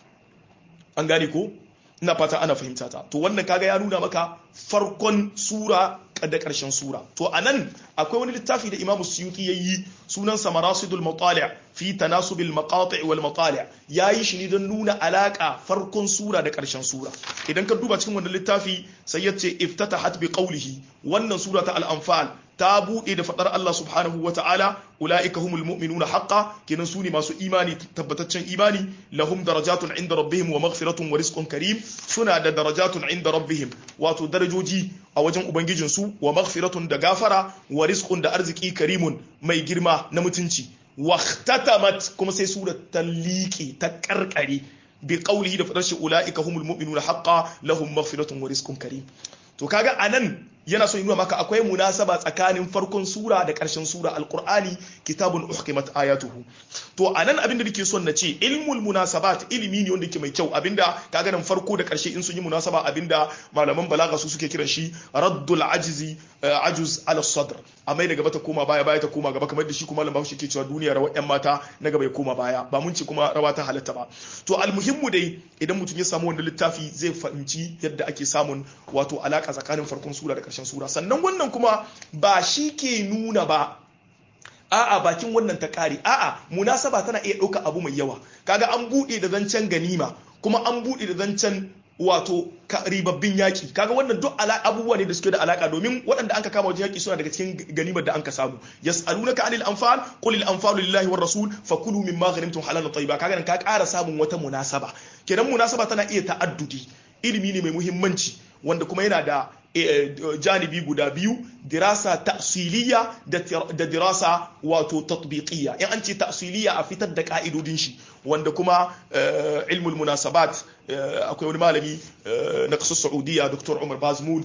an gane ko ina fata ana fahimta ta to wannan kaga ya nuna maka farkon sura da ƙarshen sura to anan akwai wani littafi da Imam Suyuti yayi sunan sa Marasidul Matali' fi tanasubil maqati' wal matali' yayi shi ne don nuna alaka farkon sura da ƙarshen sura idan ka duba cikin wannan littafi sai yace iftatahat bi qawlihi wannan sura ta al-anfal ta buɗe da faɗar Allah subhanahu wa ta'ala ula'ika humul mu'minuna haqqa kenan su ne masu imani tabbataccen imani lahum darajatun inda rabbihim wa maghfiratun wa rizqun karim suna da darajatun inda rabbihim wato darajoji a wajen ubangijinsu wa maghfiratun da gafara wa rizqun da arziki karimun mai girma na mutunci wahtatamat kuma sai sura ta liƙe ta karkare bi qawlihi da faɗar shi ula'ika humul mu'minuna haqqa lahum maghfiratun wa rizqun karim to kaga anan yana so nuna maka akwai munasaba tsakanin farkon sura da ƙarshen sura alqur'ani kitabun uhkimat ayatuhu to anan abinda nake son na ce ilmul munasabat ilimi ne wanda yake mai kyau abinda kaga nan farko da ƙarshe in sun yi munasaba abinda malaman balaga su suke kiran shi raddul ajuz ala sadr amma daga gaba ta koma baya ta koma gaba kamar da shi kuma malam Bahaushe ke cewa duniya rawar yan mata na gaba ya koma baya ba mun ce kuma rawa ta halatta ba to almuhimmu dai idan mutum ya samu wannan littafi zai fahimci yadda ake samun wato alaka tsakanin farkon sura da ƙarshen sura sannan wannan kuma ba shi ke nuna ba a'a bakin wannan ta kare a'a munasaba tana iya ɗauka abu mai yawa kaga an buɗe da zancen ganima kuma an buɗe da zancen wato ribabbin yaƙi kaga wannan duk abubuwa ne da suke da alaka domin waɗanda anka kama wajen yaƙi suna daga cikin ganimar da anka samu yas'alunaka anil anfal qul al anfalu lillahi war rasul fakulu mimma ghanimtum halalan tayyiba kaga nan ka ƙara samun wata munasaba kenan munasaba tana iya ta'addudi ilimi ne mai muhimmanci wanda kuma yana da janibi guda biyu dirasa ta'siliya da dirasa wato tatbiqiyya in an ce ta'siliya a fitar da ka'idodin shi wanda kuma ilmul munasabat akwai wani malami na kasar Saudiya Dr. Umar Bazmul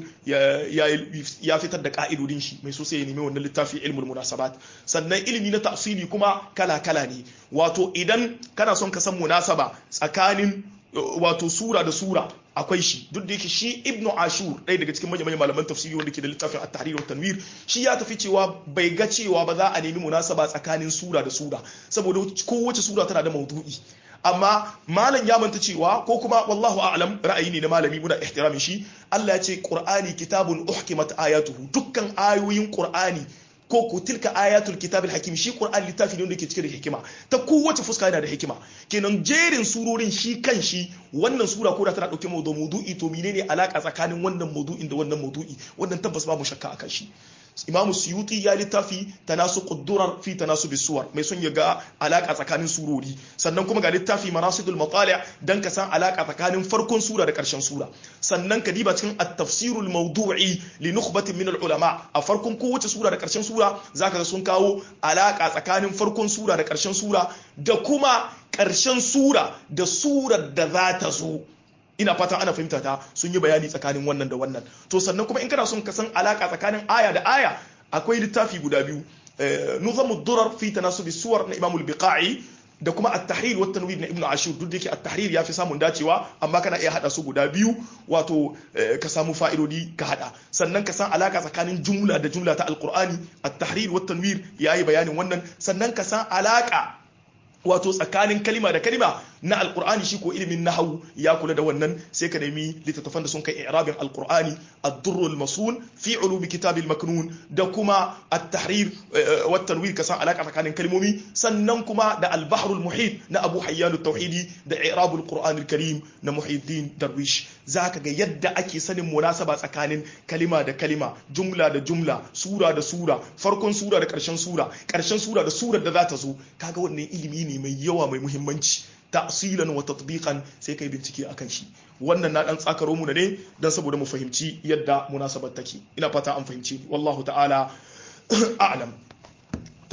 ya fitar da ka'idodin shi mai sosai ya nemi wannan littafi ilmul munasabat sannan ilimi na ta'sili kuma kala-kala ne wato idan kana son ka san munasaba tsakanin wato sura da sura akwai shi duk da yake shi ibnu ashur ɗaya daga cikin manyan malaman tafsiri wanda ke da littafin at-tahrir wa tanwir shi ya tafi cewa bai ga cewa ba za a nemi munasaba tsakanin sura da sura saboda kowace sura tana da maudu'i amma malam ya manta cewa ko kuma wallahu a'lam ra'ayi ne na malami muna ihtiramin shi Allah ya ce qur'ani kitabun uhkimat ayatuhu dukkan ayoyin qur'ani ko tilka ayatul kitabil hakim shi qur'an littafi ne wanda ke cike da hikima ta kowace fuska yana da hikima kenan jerin surorin shi kan shi wannan sura ko da tana dauke maudu'i to menene alaka tsakanin wannan maudu'in da wannan maudu'i wannan tabbas babu shakka akan shi Imam Suyuti ya littafi tanasuqud durar fi tanasubis suwar mai son ya ga alaka tsakanin surori sannan kuma ga littafi Marasidul Matali' dan ka san alaka tsakanin farkon sura da karshen sura sannan ka diba cikin at-tafsirul mawdu'i li nukhbatin min al-ulama a farkon kowace sura da karshen sura zaka ga sun kawo alaka tsakanin farkon sura da karshen sura da kuma karshen sura da surar da za ta zo ina fatan ana fahimta ta sun yi bayani tsakanin wannan da wannan to sannan kuma in kana son ka san alaka tsakanin aya da aya akwai littafi guda biyu nuzamud durar fi tanasubi suwar na Imam al-Biqai da kuma at-tahrir wa tanwir na Ibn Ashur duk da yake at-tahrir yafi samun dacewa amma kana iya hada su guda biyu wato ka samu fa'idodi ka hada sannan ka san alaka tsakanin jumla da jumla ta al-Qur'ani at-tahrir wa tanwir yayi bayanin wannan sannan ka san alaka wato tsakanin kalima da kalima na alkur'ani shi ko ilimin nahwu ya kula da wannan sai ka nemi littattafan da sun kai i'rabin alkur'ani ad-durrul masun fi ulumi kitabil maknun da kuma at-tahrir wa tanwir ka san alaka tsakanin kalmomi sannan kuma da al-bahrul muhit na Abu Hayyan at-Tauhidi da i'rabul qur'anil karim na Muhyiddin Darwish zaka ga yadda ake sanin munasaba tsakanin kalima da kalima jumla da jumla sura da sura farkon sura da karshen sura da surar da za ta zo kaga wannan ilimi ne mai yawa mai muhimmanci ta'silan wa tatbiqan sai kai bincike akan shi wannan na dan tsakaro mu ne dan saboda mu fahimci yadda munasabar take ina fata an fahimci wallahu ta'ala a'lam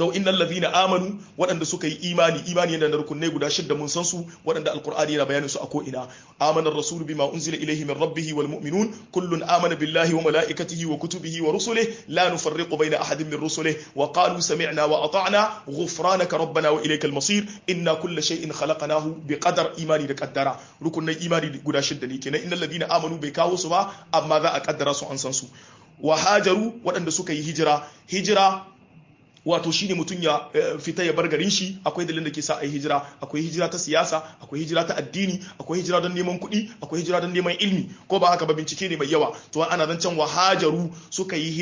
to innal ladhina amanu waɗanda suka yi imani yana da rukunai guda shidda mun san su waɗanda alqur'ani yana bayanin su a ko ina amana ar-rasul bima unzila ilayhi min rabbih wal mu'minun kullun amana billahi wa malaikatihi wa kutubihi wa rusulihi la nufarriqu bayna ahadin min rusulihi wa qalu sami'na wa ata'na ghufranaka rabbana wa ilaykal masir inna kulla shay'in khalaqnahu biqadar imani da qaddara rukunai imani guda shidda ne kenan innal ladhina amanu bai kawo su ba amma za a kaddara su an san su wa hajaru waɗanda suka yi hijira wato shine mutum ya fita ya bar garin shi akwai dalilin da ke sa a yi hijira akwai hijira ta siyasa akwai hijira ta addini akwai hijira don neman kuɗi akwai hijira don neman ilmi ko ba haka ba bincike ne mai yawa to ana zancen wa hajaru suka yi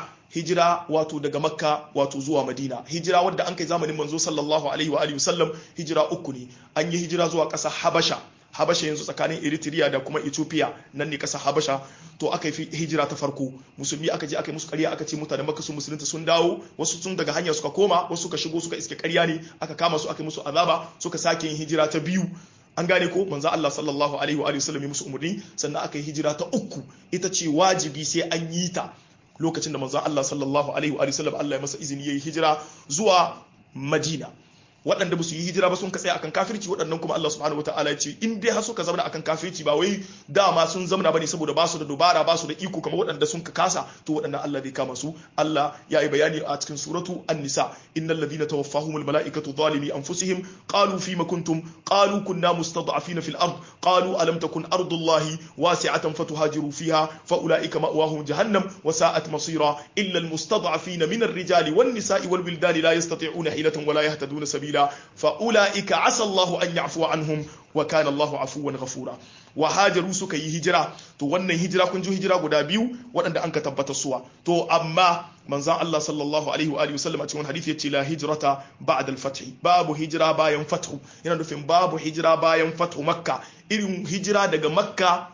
hijira wato daga makka wato zuwa madina hijira wadda an kai zamanin manzo sallallahu alaihi wa alihi wasallam hijira uku ne an yi hijira zuwa ƙasar habasha yanzu tsakanin eritrea da kuma ethiopia nan ne ƙasar habasha to aka yi hijira ta farko musulmi aka je aka yi musu ƙarya aka ce mutanen makka sun musulunta sun dawo wasu sun daga hanya suka koma wasu suka shigo suka iske ƙarya ne aka kama su aka yi musu azaba suka sake yin hijira ta biyu an gane ko manzo Allah sallallahu alaihi wa sallam ya musu umurni sannan aka yi hijira ta uku ita ce wajibi sai an yi ta lokacin da manzo Allah sallallahu alaihi wa sallam Allah ya masa izini yayi hijira zuwa Madina waɗanda ba su yi hijira ba sun katse akan kafirci waɗannan kuma Allah subhanahu wataala ya ce in dai har suka zama akan kafirci ba wai dama sun zama bane saboda ba su da dubara ba su da iko kamar waɗanda sun kasa to waɗannan Allah zai kama su Allah ya yi bayani a cikin suratu an-nisa innal ladina tawaffahumul malaikatu zalimi anfusihim qalu fima kuntum qalu kunna mustad'afina fil ard qalu alam takun ardullahi wasi'atan fatuhajiru fiha fa ulaika ma'wahum jahannam wa sa'at masira illa al mustad'afina min ar-rijali wan nisa'i wal wildani la yastati'una hilatan wa la yahtaduna sabila فأولئك عسى الله أن يعفو عنهم وكان الله عفوا غفورا وهاجروا suka yi hijira to wannan hijira kun ji hijira guda biyu waɗanda an ka tabbatar suwa to amma manzon Allah sallallahu alaihi wa alihi wasallam a cikin hadisi yace la hijrata ba'da al-fath babu hijira bayan fathu yana nufin babu hijira bayan fathu makka irin hijira daga makka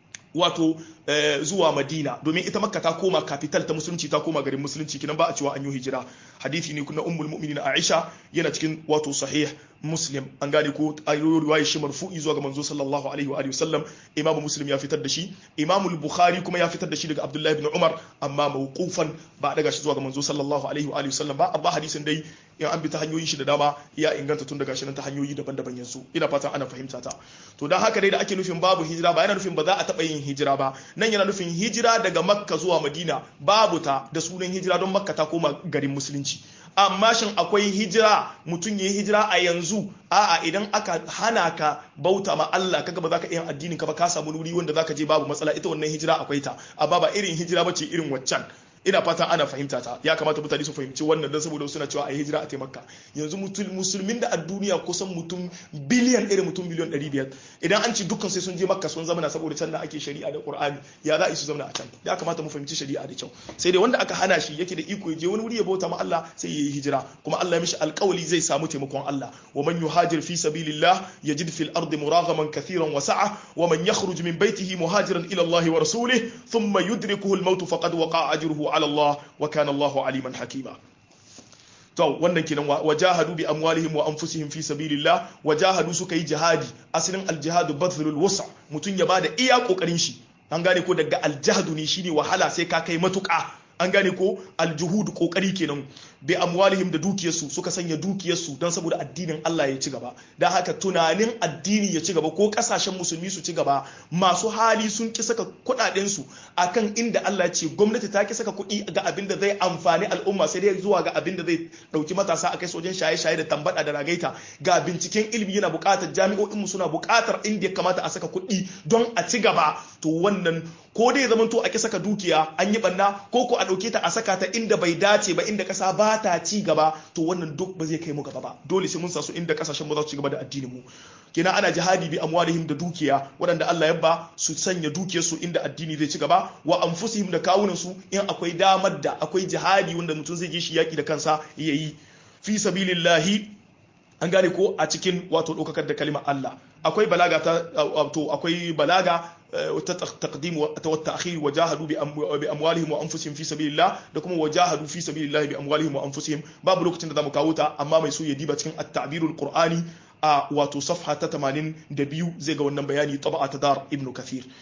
wato zuwa madina domin ita makka ta koma capital ta musulunci ta koma garin musulunci kinan ba a cewa an yi hijira hadisi ne kuna ummul mu'minin aisha yana cikin wato sahih muslim an gane ko ayoyi riwaya shi marfu'i zuwa ga manzo sallallahu alaihi wa alihi wasallam imam muslim ya fitar da shi imam al-bukhari kuma ya fitar da shi daga abdullahi ibn umar amma mawqufan ba daga shi zuwa ga manzo sallallahu alaihi wa alihi wasallam ba amma hadisin dai in an bi ta hanyoyin shi da dama ya inganta tun daga shi nan ta hanyoyi daban-daban yanzu ina fatan ana fahimta ta to dan haka dai da ake nufin babu hijira ba yana nufin ba za a taba yin hijira ba nan yana nufin hijira daga makka zuwa madina babu ta da sunan hijira don makka ta koma garin musulunci amma shin akwai hijira mutum ya yi hijira a yanzu a'a idan aka hana ka bauta ma Allah kaga ba za ka iya addinin ka ba ka samu wuri wanda za ka je babu matsala ita wannan hijira akwai ta amma ba irin hijira bace irin waccan ina fata ana fahimta ta ya kamata mutane su fahimci wannan dan saboda suna cewa a yi hijira a taimaka yanzu musulmin da a duniya kusan mutum biliyan irin mutum biliyan 500 idan an ci dukkan sai sun je makka sun zama na saboda can da ake shari'a da qur'ani ya za a yi su zama a can ya kamata mu fahimci shari'a da kyau sai dai wanda aka hana shi yake da iko ya je wani wuri ya bauta ma Allah sai ya yi hijira kuma Allah ya mishi alƙawli zai samu taimakon Allah wa man yuhajir fi sabilillah yajid fil ardi muraghaman kathiran wa sa'a wa man yakhruj min baytihi muhajiran ila Allah wa rasulihi thumma yudrikuhu al-maut faqad waqa'a ajruhu على الله وكان الله عليما حكيما to wannan kenan wajahadu bi amwalihim wa anfusihim fi sabilillah wajahadu suka yi jihadi asalin aljihadu badlul wus'a mutun ya bada iya kokarin shi an gane ko daga aljahadu ne shine wahala sai ka kai matuka an gane ko aljuhud kokari kenan bi amwalihim da dukiyarsu suka sanya dukiyarsu don saboda addinin Allah ya ci gaba dan haka tunanin addini ya ci gaba ko kasashen musulmi su ci gaba masu hali sun ki saka kudaden su akan inda Allah ya ce gwamnati ta ki saka kudi ga abin da zai amfani al'umma sai dai zuwa ga abin da zai dauki matasa akai sojan shaye-shaye da tambada da ragaita ga binciken ilimi yana buƙatar jami'o'in mu suna buƙatar inda ya kamata a saka kudi don a ci gaba to wannan ko dai zaman to a ki saka dukiya an yi banna ko a dauke ta a saka ta inda bai dace ba inda kasa ba ta ci gaba to wannan duk ba zai kai mu gaba ba dole sai mun sa su inda kasashen mu za su ci gaba da addinin mu kina ana jihadi bi amwalihim da dukiya waɗanda Allah ya ba su sanya dukiyar su inda addini zai ci gaba wa anfusihim da kawunan su in akwai damar da akwai jihadi wanda mutum zai je shi yaki da kansa yayi fi sabilillahi an gane ko a cikin wato dokakar da kalimar Allah akwai balaga ta wato akwai balaga ta taqdim wa ta'khir wajahadu bi amwalihim wa anfusihim fi sabilillah da kuma wajahadu fi sabilillah bi amwalihim wa anfusihim babu lokacin da zamu kawo ta amma mai so ya diba cikin at-ta'birul qur'ani a wato safha ta 82 zai ga wannan bayani taba'a ta dar ibn kathir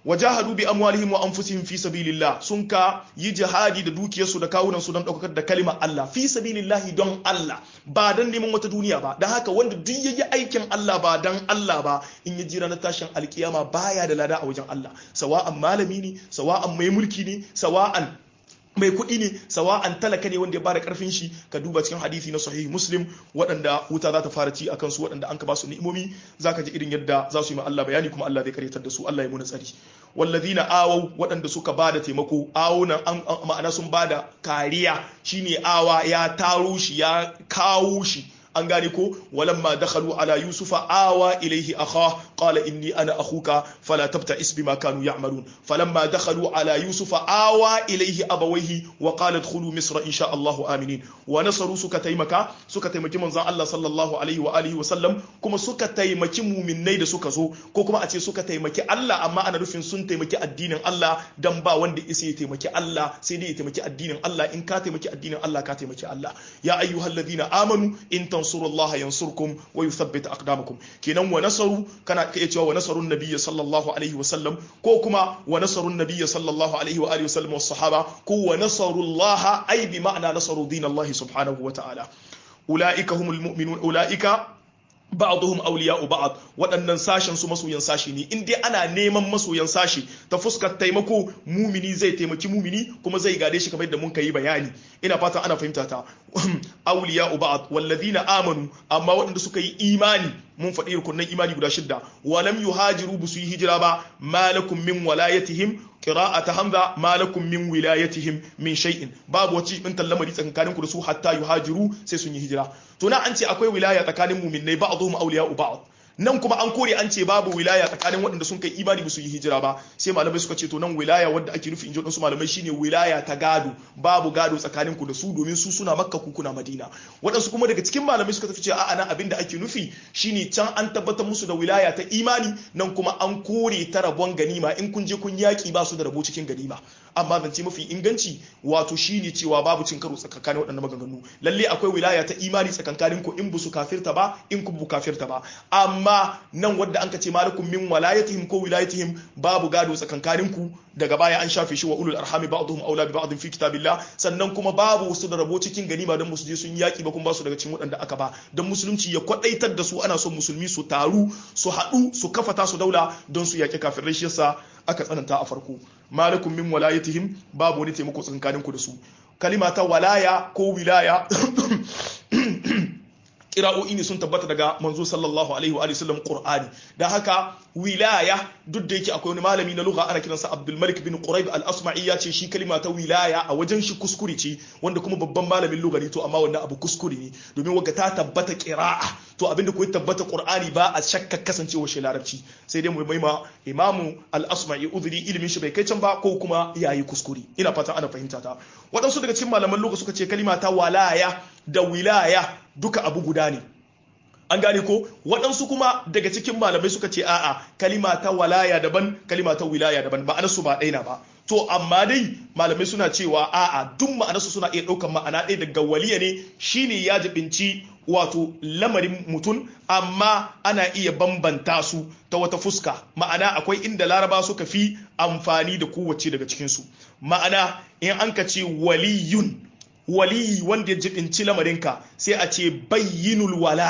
wajahadu bi amwalihim wa anfusihim fi sabilillah sun ka yi jihadi da dukiyarsu da kawunan su don daukar da kalimar Allah fi sabilillahi don Allah ba dan neman wata duniya ba dan haka wanda duk yayi aikin Allah ba dan Allah ba in ya jira na tashin alkiyama baya da lada a wajen Allah sawa'an malami ne sawa'an mai mulki ne sawa'an mai kuɗi ne sawa'an talaka ne wanda ya bada karfin shi ka duba cikin hadisi na sahihi muslim waɗanda wuta za ta fara ci akan su waɗanda an ka ba su ni'imomi zaka ji irin yadda za su yi ma Allah bayani kuma Allah zai karyatar da su Allah ya muna tsari wallazina awaw waɗanda suka bada taimako awunan ma'ana sun bada kariya shine awa ya taro shi ya kawo shi an gane ko walamma dakhalu ala yusufa awa ilayhi akha qala inni ana akhuka fala tabta'is bima kanu ya'malun falamma dakhalu ala yusufa awa ilayhi abawayhi wa qala adkhulu misra insha Allah aminin wa nasaru suka taimaki manzon Allah sallallahu alaihi wa alihi wa sallam kuma suka taimaki mu'minnai da suka zo ko kuma a ce suka taimaki Allah amma ana nufin sun taimaki addinin Allah dan ba wanda isa ya taimaki Allah sai dai ya taimaki addinin Allah in ka taimaki addinin Allah ka taimaki Allah ya ayyuhalladhina amanu in tansurullaha yansurkum wa yuthabbit aqdamakum kenan wa nasaru kana iya cewa wa nasarun nabiyyi sallallahu alaihi wa sallam ko kuma wa nasarun nabiyyi sallallahu alaihi wa alihi wa sallam was sahaba ko wa nasarullaha ay bi ma'na nasaru dinallahi subhanahu wa ta'ala ulaika humul mu'minun ulaika ba'dhum awliya'u ba'd waɗannan sashen su masoyan sashi ne in dai ana neman masoyan sashi ta fuskar taimako mumini zai taimaki mumini kuma zai gade shi kamar yadda mun kai bayani ina fata ana fahimta ta awliya'u ba'd walladhina amanu amma waɗanda suka yi imani mun faɗi rukunin imani guda shidda walam yuhajiru busu yi hijira ba malakum min walayatihim qira'ata hamza malakum min wilayatihim min shay'in babu wace in tallamari tsakanin ku da su hatta yuhajiru sai sun yi hijira to na an ce akwai wilaya tsakanin mu'minnai ba'dhum awliya'u ba'd nan kuma an kore an ce babu wilaya tsakanin waɗanda sun kai imani ba su yi hijira ba sai malamai suka ce to nan wilaya wadda ake nufi inji waɗansu malamai shine wilaya ta gado babu gado tsakanin ku da su domin su suna makka ku kuna madina waɗansu kuma daga cikin malamai suka tafi ce a'a nan abin da ake nufi shine can an tabbatar musu da wilaya ta imani nan kuma an kore ta rabon ganima in kun je kun yaki ba su da rabo cikin ganima amma zance mafi inganci wato shine cewa babu cin karo tsakanin waɗannan maganganu lalle akwai wilaya ta imani tsakankanin ku in busu kafirta ba in ku bu kafirta ba amma nan wadda an ka ce malakum min walayatihim ko wilayatihim babu gado tsakankanin ku daga baya an shafe shi wa ulul arhami ba'dhum awla bi ba'd fi kitabillah sannan kuma babu wasu da rabo cikin ganima don musu je sun yaki ba kuma ba su daga cikin waɗanda aka ba don musulunci ya kwadaitar da su ana son musulmi su taru su haɗu su kafata su daula don su yaki kafirai shi yasa aka tsananta a farko malakum min walayatihim babu wani taimako tsakankanin ku da su kalima ta walaya ko wilaya kira'o'i ne sun tabbata daga manzo sallallahu alaihi wa sallam qur'ani dan haka wilaya duk da yake akwai wani malami na lugha ana kiransa Abdul Malik bin Quraib al-Asma'i ya ce shi kalima ta wilaya a wajen shi kuskure ce wanda kuma babban malamin lugha ne to amma wannan abu kuskure ne domin waga ta tabbata qira'a to abinda ko tabbata qur'ani ba a shakka kasancewa shi larabci sai dai mu maima imamu al-Asma'i udri ilimin shi bai kai can ba ko kuma yayi kuskure ina fata ana fahimta ta wadansu daga cikin malaman lugha suka ce kalima ta walaya da wilaya duka abu guda ne an gane ko waɗansu kuma daga cikin malamai suka ce a'a kalima ta walaya daban kalima ta wilaya daban ma'anarsu ba ɗaya na ba to amma dai malamai suna cewa a'a duk ma'anarsu suna iya ɗaukar ma'ana ɗaya daga waliya ne shine ya jibinci wato lamarin mutum amma ana iya bambanta su ta wata fuska ma'ana akwai inda laraba suka fi amfani da kowace daga cikinsu ma'ana in an ka ce waliyun waliyi wanda ya jibinci lamarinka sai a ce bayyinul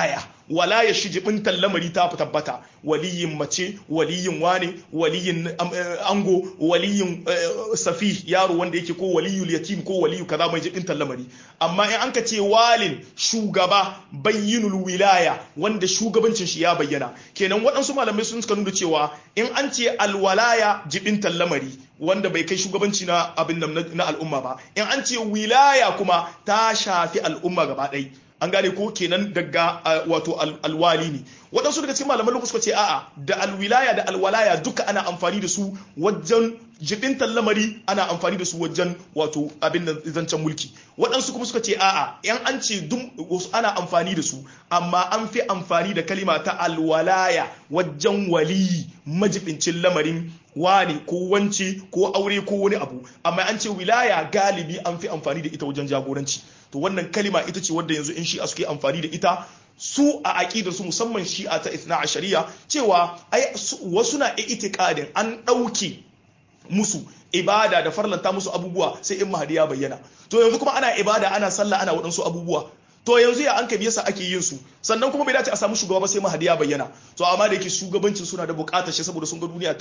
walaya shi jibintan lamari ta fi tabbata waliyin mace waliyin wane waliyin ango waliyin safi yaro wanda yake ko waliyul yatim ko waliyu kaza mai jibintan lamari amma in an ka ce walin shugaba bayyinul wilaya wanda shugabancin shi ya bayyana kenan waɗansu malamai sun suka nuna cewa in an ce alwalaya jibintan lamari wanda bai kai shugabanci na abin na al'umma ba in an ce wilaya kuma ta shafi al'umma gaba ɗaya an gane ko kenan daga wato alwali ne waɗansu daga cikin malaman lokaci suka ce a'a da alwilaya da alwalaya duka ana amfani da su wajen jibintan lamari ana amfani da su wajen wato abin da zancen mulki waɗansu kuma suka ce a'a yan an ce ana amfani da su amma an fi amfani da kalima ta alwalaya wajen waliyi majibincin lamarin wani ko wance ko aure ko wani abu amma an ce wilaya galibi an fi amfani da ita wajen jagoranci to wannan kalima ita ce wadda yanzu in shi'a suke amfani da ita su a aqidar su musamman shi'a ta ithna ashariya cewa ai wasu na itiqadin an dauke musu ibada da farlanta musu abubuwa sai in mahdi ya bayyana. To yanzu kuma ana ibada ana sallah ana waɗansu abubuwa, to yanzu ya an kabi yasa ake yin su, sannan kuma bai dace a samu shugaba ba sai mahdi ya bayyana. To amma da yake shugabancin suna da bukatar shi saboda sun ga duniya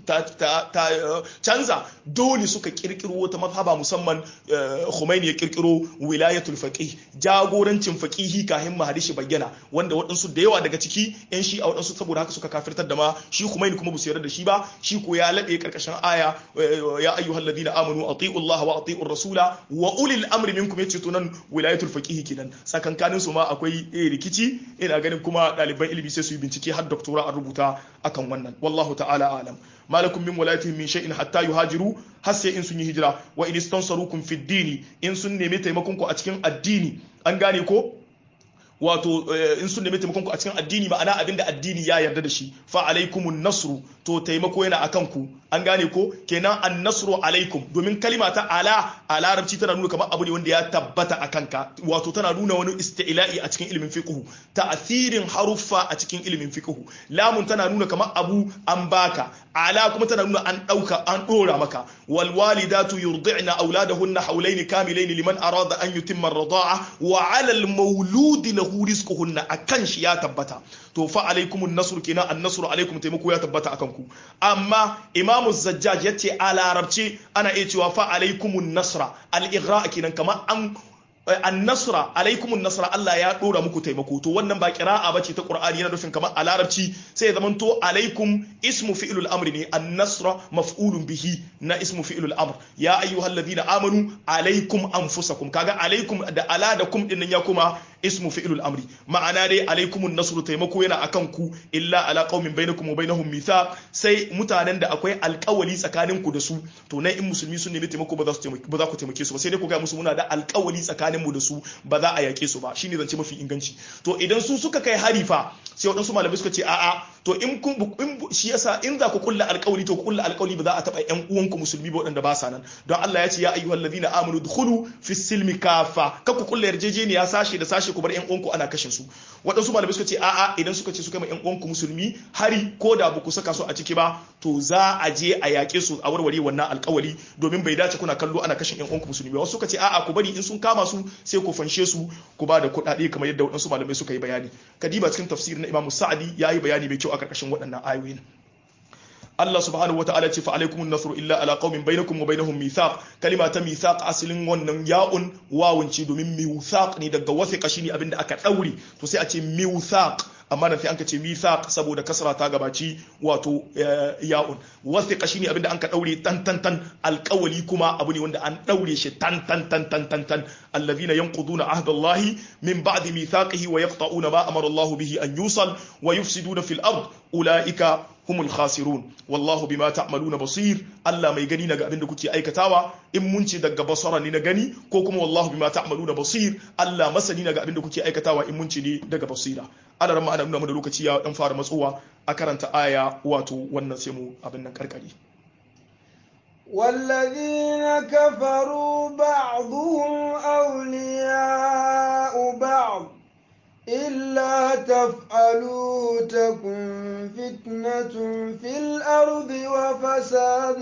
ta canza, dole suka kirkiro wata mazhaba, musamman Khomeini ya kirkiro wilayatul faqih, jagorancin faqihi kahin mahdi shi bayyana, wanda waɗansu da yawa daga ciki yan shi a waɗansu saboda haka suka kafirtar da ma shi Khomeini, kuma ba su yarda da shi ba. Shi ko ya laɓe karkashin aya ya ayyuhal ladina amanu atiiu Allah wa atiiu rasula wa ulil amri minkum, yace to nan wilayatul faqih kenan, tsakankanin su ma akwai rikici. Ina ganin kuma ɗaliban ilimi sai su yi bincike har doktora an rubuta akan wannan, wallahu ta'ala alam. malakum min walayatihim min shay'in hatta yuhajiru, har sai in sun yi hijira. Wa in istansarukum fid dini, in sun nemi taimakon ku a cikin addini, an gane ko, wato in sun nemi taimakon ku a cikin addini, ma'ana abinda addini ya yarda da shi, fa alaikumun nasru, to taimako yana akan ku, an gane ko, kenan an nasru alaikum, domin kalima ta ala a larabci tana nuna kamar abu ne wanda ya tabbata a kanka, wato tana nuna wani isti'la'i a cikin ilimin fiqh, ta'thirin haruffa a cikin ilimin fiqh. Lamun tana nuna kamar abu an baka, ala kuma tana nuna an dauka an dora maka. Wal walidatu yurdi'na auladahunna hawlayn kamilayn liman arada an yutimma ar-rida'a wa 'ala al-mawludi lahu rizquhunna, akan shi ya tabbata. To fa alaikumun nasru, kenan an-nasru alaikum, taimako ya tabbata akan ku. Amma Imam Zajjaj yace a larabci ana iya cewa fa alaikumun nasra, al-ighra kenan kamar an-nasra, alaikumun nasra, Allah ya dora muku taimako. To wannan ba qira'a bace ta Qur'ani, yana nufin kamar a larabci sai ya zamanto alaikum ismu fi'lul amri ne, an-nasra maf'ulun bihi na ismu fi'lul amr. Ya ayyuhalladhina amanu alaikum anfusakum, kaga alaikum da ala da kum din nan ya kuma ismu fi'lul amri, ma'ana dai alaikumun nasru, taimako yana akan ku, illa ala qaumin bainakum wa bainahum mithaq, sai mutanen da akwai alƙawali tsakanin ku da su. To nan in musulmi sun nemi taimako ba za ku taimake su ba, sai dai ku ga musu muna da alƙawali tsakanin mu da su, ba za a yake su ba, shine zance mafi inganci. To idan su suka kai harifa, sai wadansu malamai suka ce a'a, to in shi yasa in za ku kulla alƙawali, to ku kulla alƙawali ba za a taba ƴan uwanku musulmi ba waɗanda ba sa nan, don Allah ya ce ya ayyuhallazina amanu dkhulu fis silmi kafa, ka ku kulla yarjejeniya sashe da sashe ku bar ƴan uwanku ana kashin su. Waɗansu malamai suka ce a'a, idan suka ce su kai ma ƴan uwanku musulmi hari, ko da ba ku saka su a ciki ba, to za a je a yaƙe su a warware wannan alƙawari, domin bai dace kuna kallo ana kashin ƴan uwanku musulmi ba. Wasu suka ce a'a, ku bari in sun kama su sai ku fanshe su, ku ba da kuɗaɗe kamar yadda waɗansu malamai suka yi bayani. Kadiba cikin tafsir na Imam Sa'di ya yi bayani mai kyau a ƙarƙashin waɗannan ayoyin. Allah subhanahu wata'ala ce fa alaikumun nasru illa ala qaumin bainakum wa bainahum mithaq, kalima ta mithaq asalin wannan ya'un wawun ce, domin mithaq ne daga wathiqa, shine abinda aka daure, to sai a ce mithaq, amma nan sai an ka ce mithaq saboda kasra ta gabaci wato ya'un. Wathiqa shine abinda an ka daure tan alqawli kuma abu ne wanda an daure shi tan alladhina yanquduna ahdallahi min ba'di mithaqihi wa yaqta'una ma amara Allahu bihi an yusal wa yufsiduna fil ard ulaika humul khasirun wallahu bima ta'maluna basir. Allah mai gani naga abinda kuke aikatawa, in mun ce daga basara ne na gani, ko kuma wallahu bima ta'maluna basir, Allah masani naga abinda kuke aikatawa, in mun ce ne daga basira. Ana ran ma'ana nuna mu da lokaci ya dan fara matsowa, a karanta aya wato wannan sai mu abin nan karkari. والذين كفروا بعضهم أولياء بعض إلا تفعلوا تكن فتنة في الأرض وفساد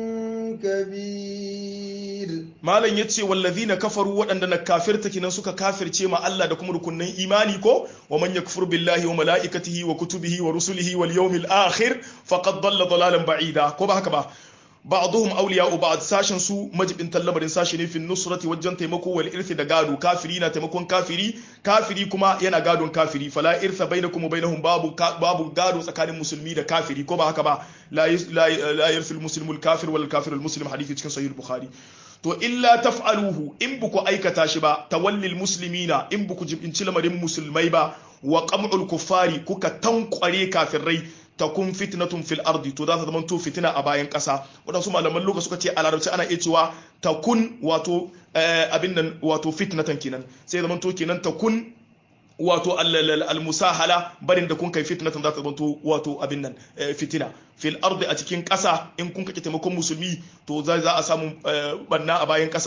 كبير. malam yace wallazina kafaru, waɗanda na kafirta kinan suka kafirce ma Allah da kuma rukunnan imani, ko wa man yakfur billahi wa malaikatihi wa kutubihi wa rusulihi wal yawmil akhir faqad dalla dalalan ba'ida, ko ba haka ba. ba'dhum awliya'u ba'd, sashin su majibin lamarin sashi ne fin nusrati wajen taimako wal irthi da gado. Kafiri na taimakon kafiri kuma yana gadon kafiri. Fala irtha bainakum wa bainahum, babu gado tsakanin musulmi da kafiri, ko ba haka ba. la yarthul muslimul kafir wal kafirul muslim, hadisi cikin sahih bukhari. To illa taf'aluhu, in buku aikata shi ba, tawallil muslimina, in buku jibinci lamarin musulmai ba, wa qam'ul kuffari, kuka tankware kafirai, takun fitnatun fil ardi, to za ta zama to fitina a bayan kasa. Wadansu malaman lokaci suka ce a larabci ana iya cewa takun wato abin nan wato fitnatan kenan, sai zaman to kenan takun wato al-musahala, barin da kun kai fitnatan za ta zama to wato abin nan fitina fil ardi, a cikin kasa. In kun kake taimakon musulmi, to za a samu banna a bayan kasa,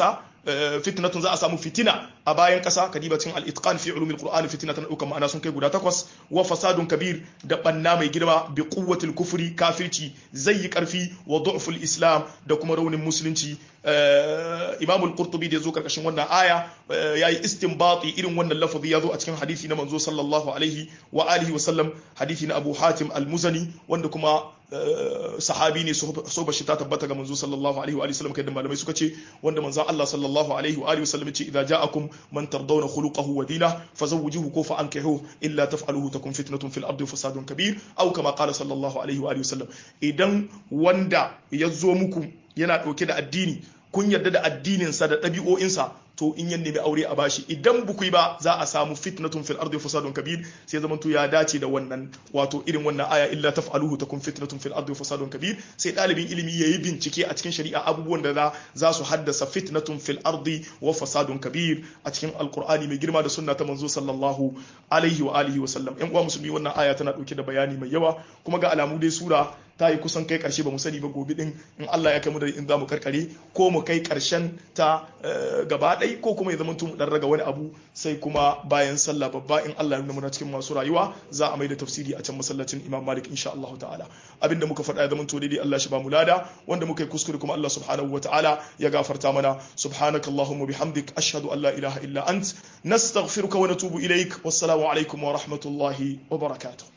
fitnatun za a samu fitina a bayan kasa kadiba cikin al-itqan fi ulumil qur'an fitnatan ukan ma'ana sun kai guda 8 wa fasadun kabir da banna mai girma bi quwwatil kufri kafirci zai yi karfi wa du'ful islam da kuma raunin musulunci imam al-qurtubi da yazo karkashin wannan aya yayi istinbati irin wannan lafazi yazo a cikin hadisi na manzo sallallahu alaihi wa alihi wa sallam hadisi na abu hatim al-muzani wanda kuma sahabi ne so bashi ta tabbata ga manzo sallallahu alaihi wa alihi wasallam kai da malamai suka ce wanda manzo Allah sallallahu alaihi wa alihi wasallam ce idza ja'akum man tardawna khuluquhu wa dinahu fazawwijuhu ko fa ankihu illa taf'aluhu takun fitnatun fil ardi fasadun kabir aw kama qala sallallahu alaihi wa alihi wasallam idan wanda yazo muku yana dauke da addini kun yarda da addininsa da ɗabi'o'insa to in yan nemi aure a bashi idan buku ba za a samu fitnatun fil ardi fasadun kabir sai zaman to ya dace da wannan wato irin wannan aya illa taf'aluhu takun fitnatun fil ardi fasadun kabir sai dalibin ilimi yayi bincike a cikin shari'a abubuwan da za su haddasa fitnatun fil ardi wa fasadun kabir a cikin alqur'ani mai girma da sunna ta manzo sallallahu alaihi wa alihi wa sallam yan uwa musulmi wannan aya tana dauke da bayani mai yawa kuma ga alamu dai sura ta yi kusan kai karshe ba mu sani ba gobe din in Allah ya kai mu da in za mu karkare ko mu kai karshen ta gaba ɗai ko kuma ya zama mu dan raga wani abu sai kuma bayan sallah babba in Allah ya nuna muna cikin masu rayuwa za a mai da tafsiri a can masallacin Imam Malik insha Allah ta'ala abinda muka faɗa ya zama to daidai Allah shi ba mu lada wanda muka yi kuskure kuma Allah subhanahu wa ta'ala ya gafarta mana subhanakallahumma bihamdik ashhadu an la ilaha illa ant nastaghfiruka wa natubu ilaik wassalamu alaikum wa rahmatullahi wa barakatuh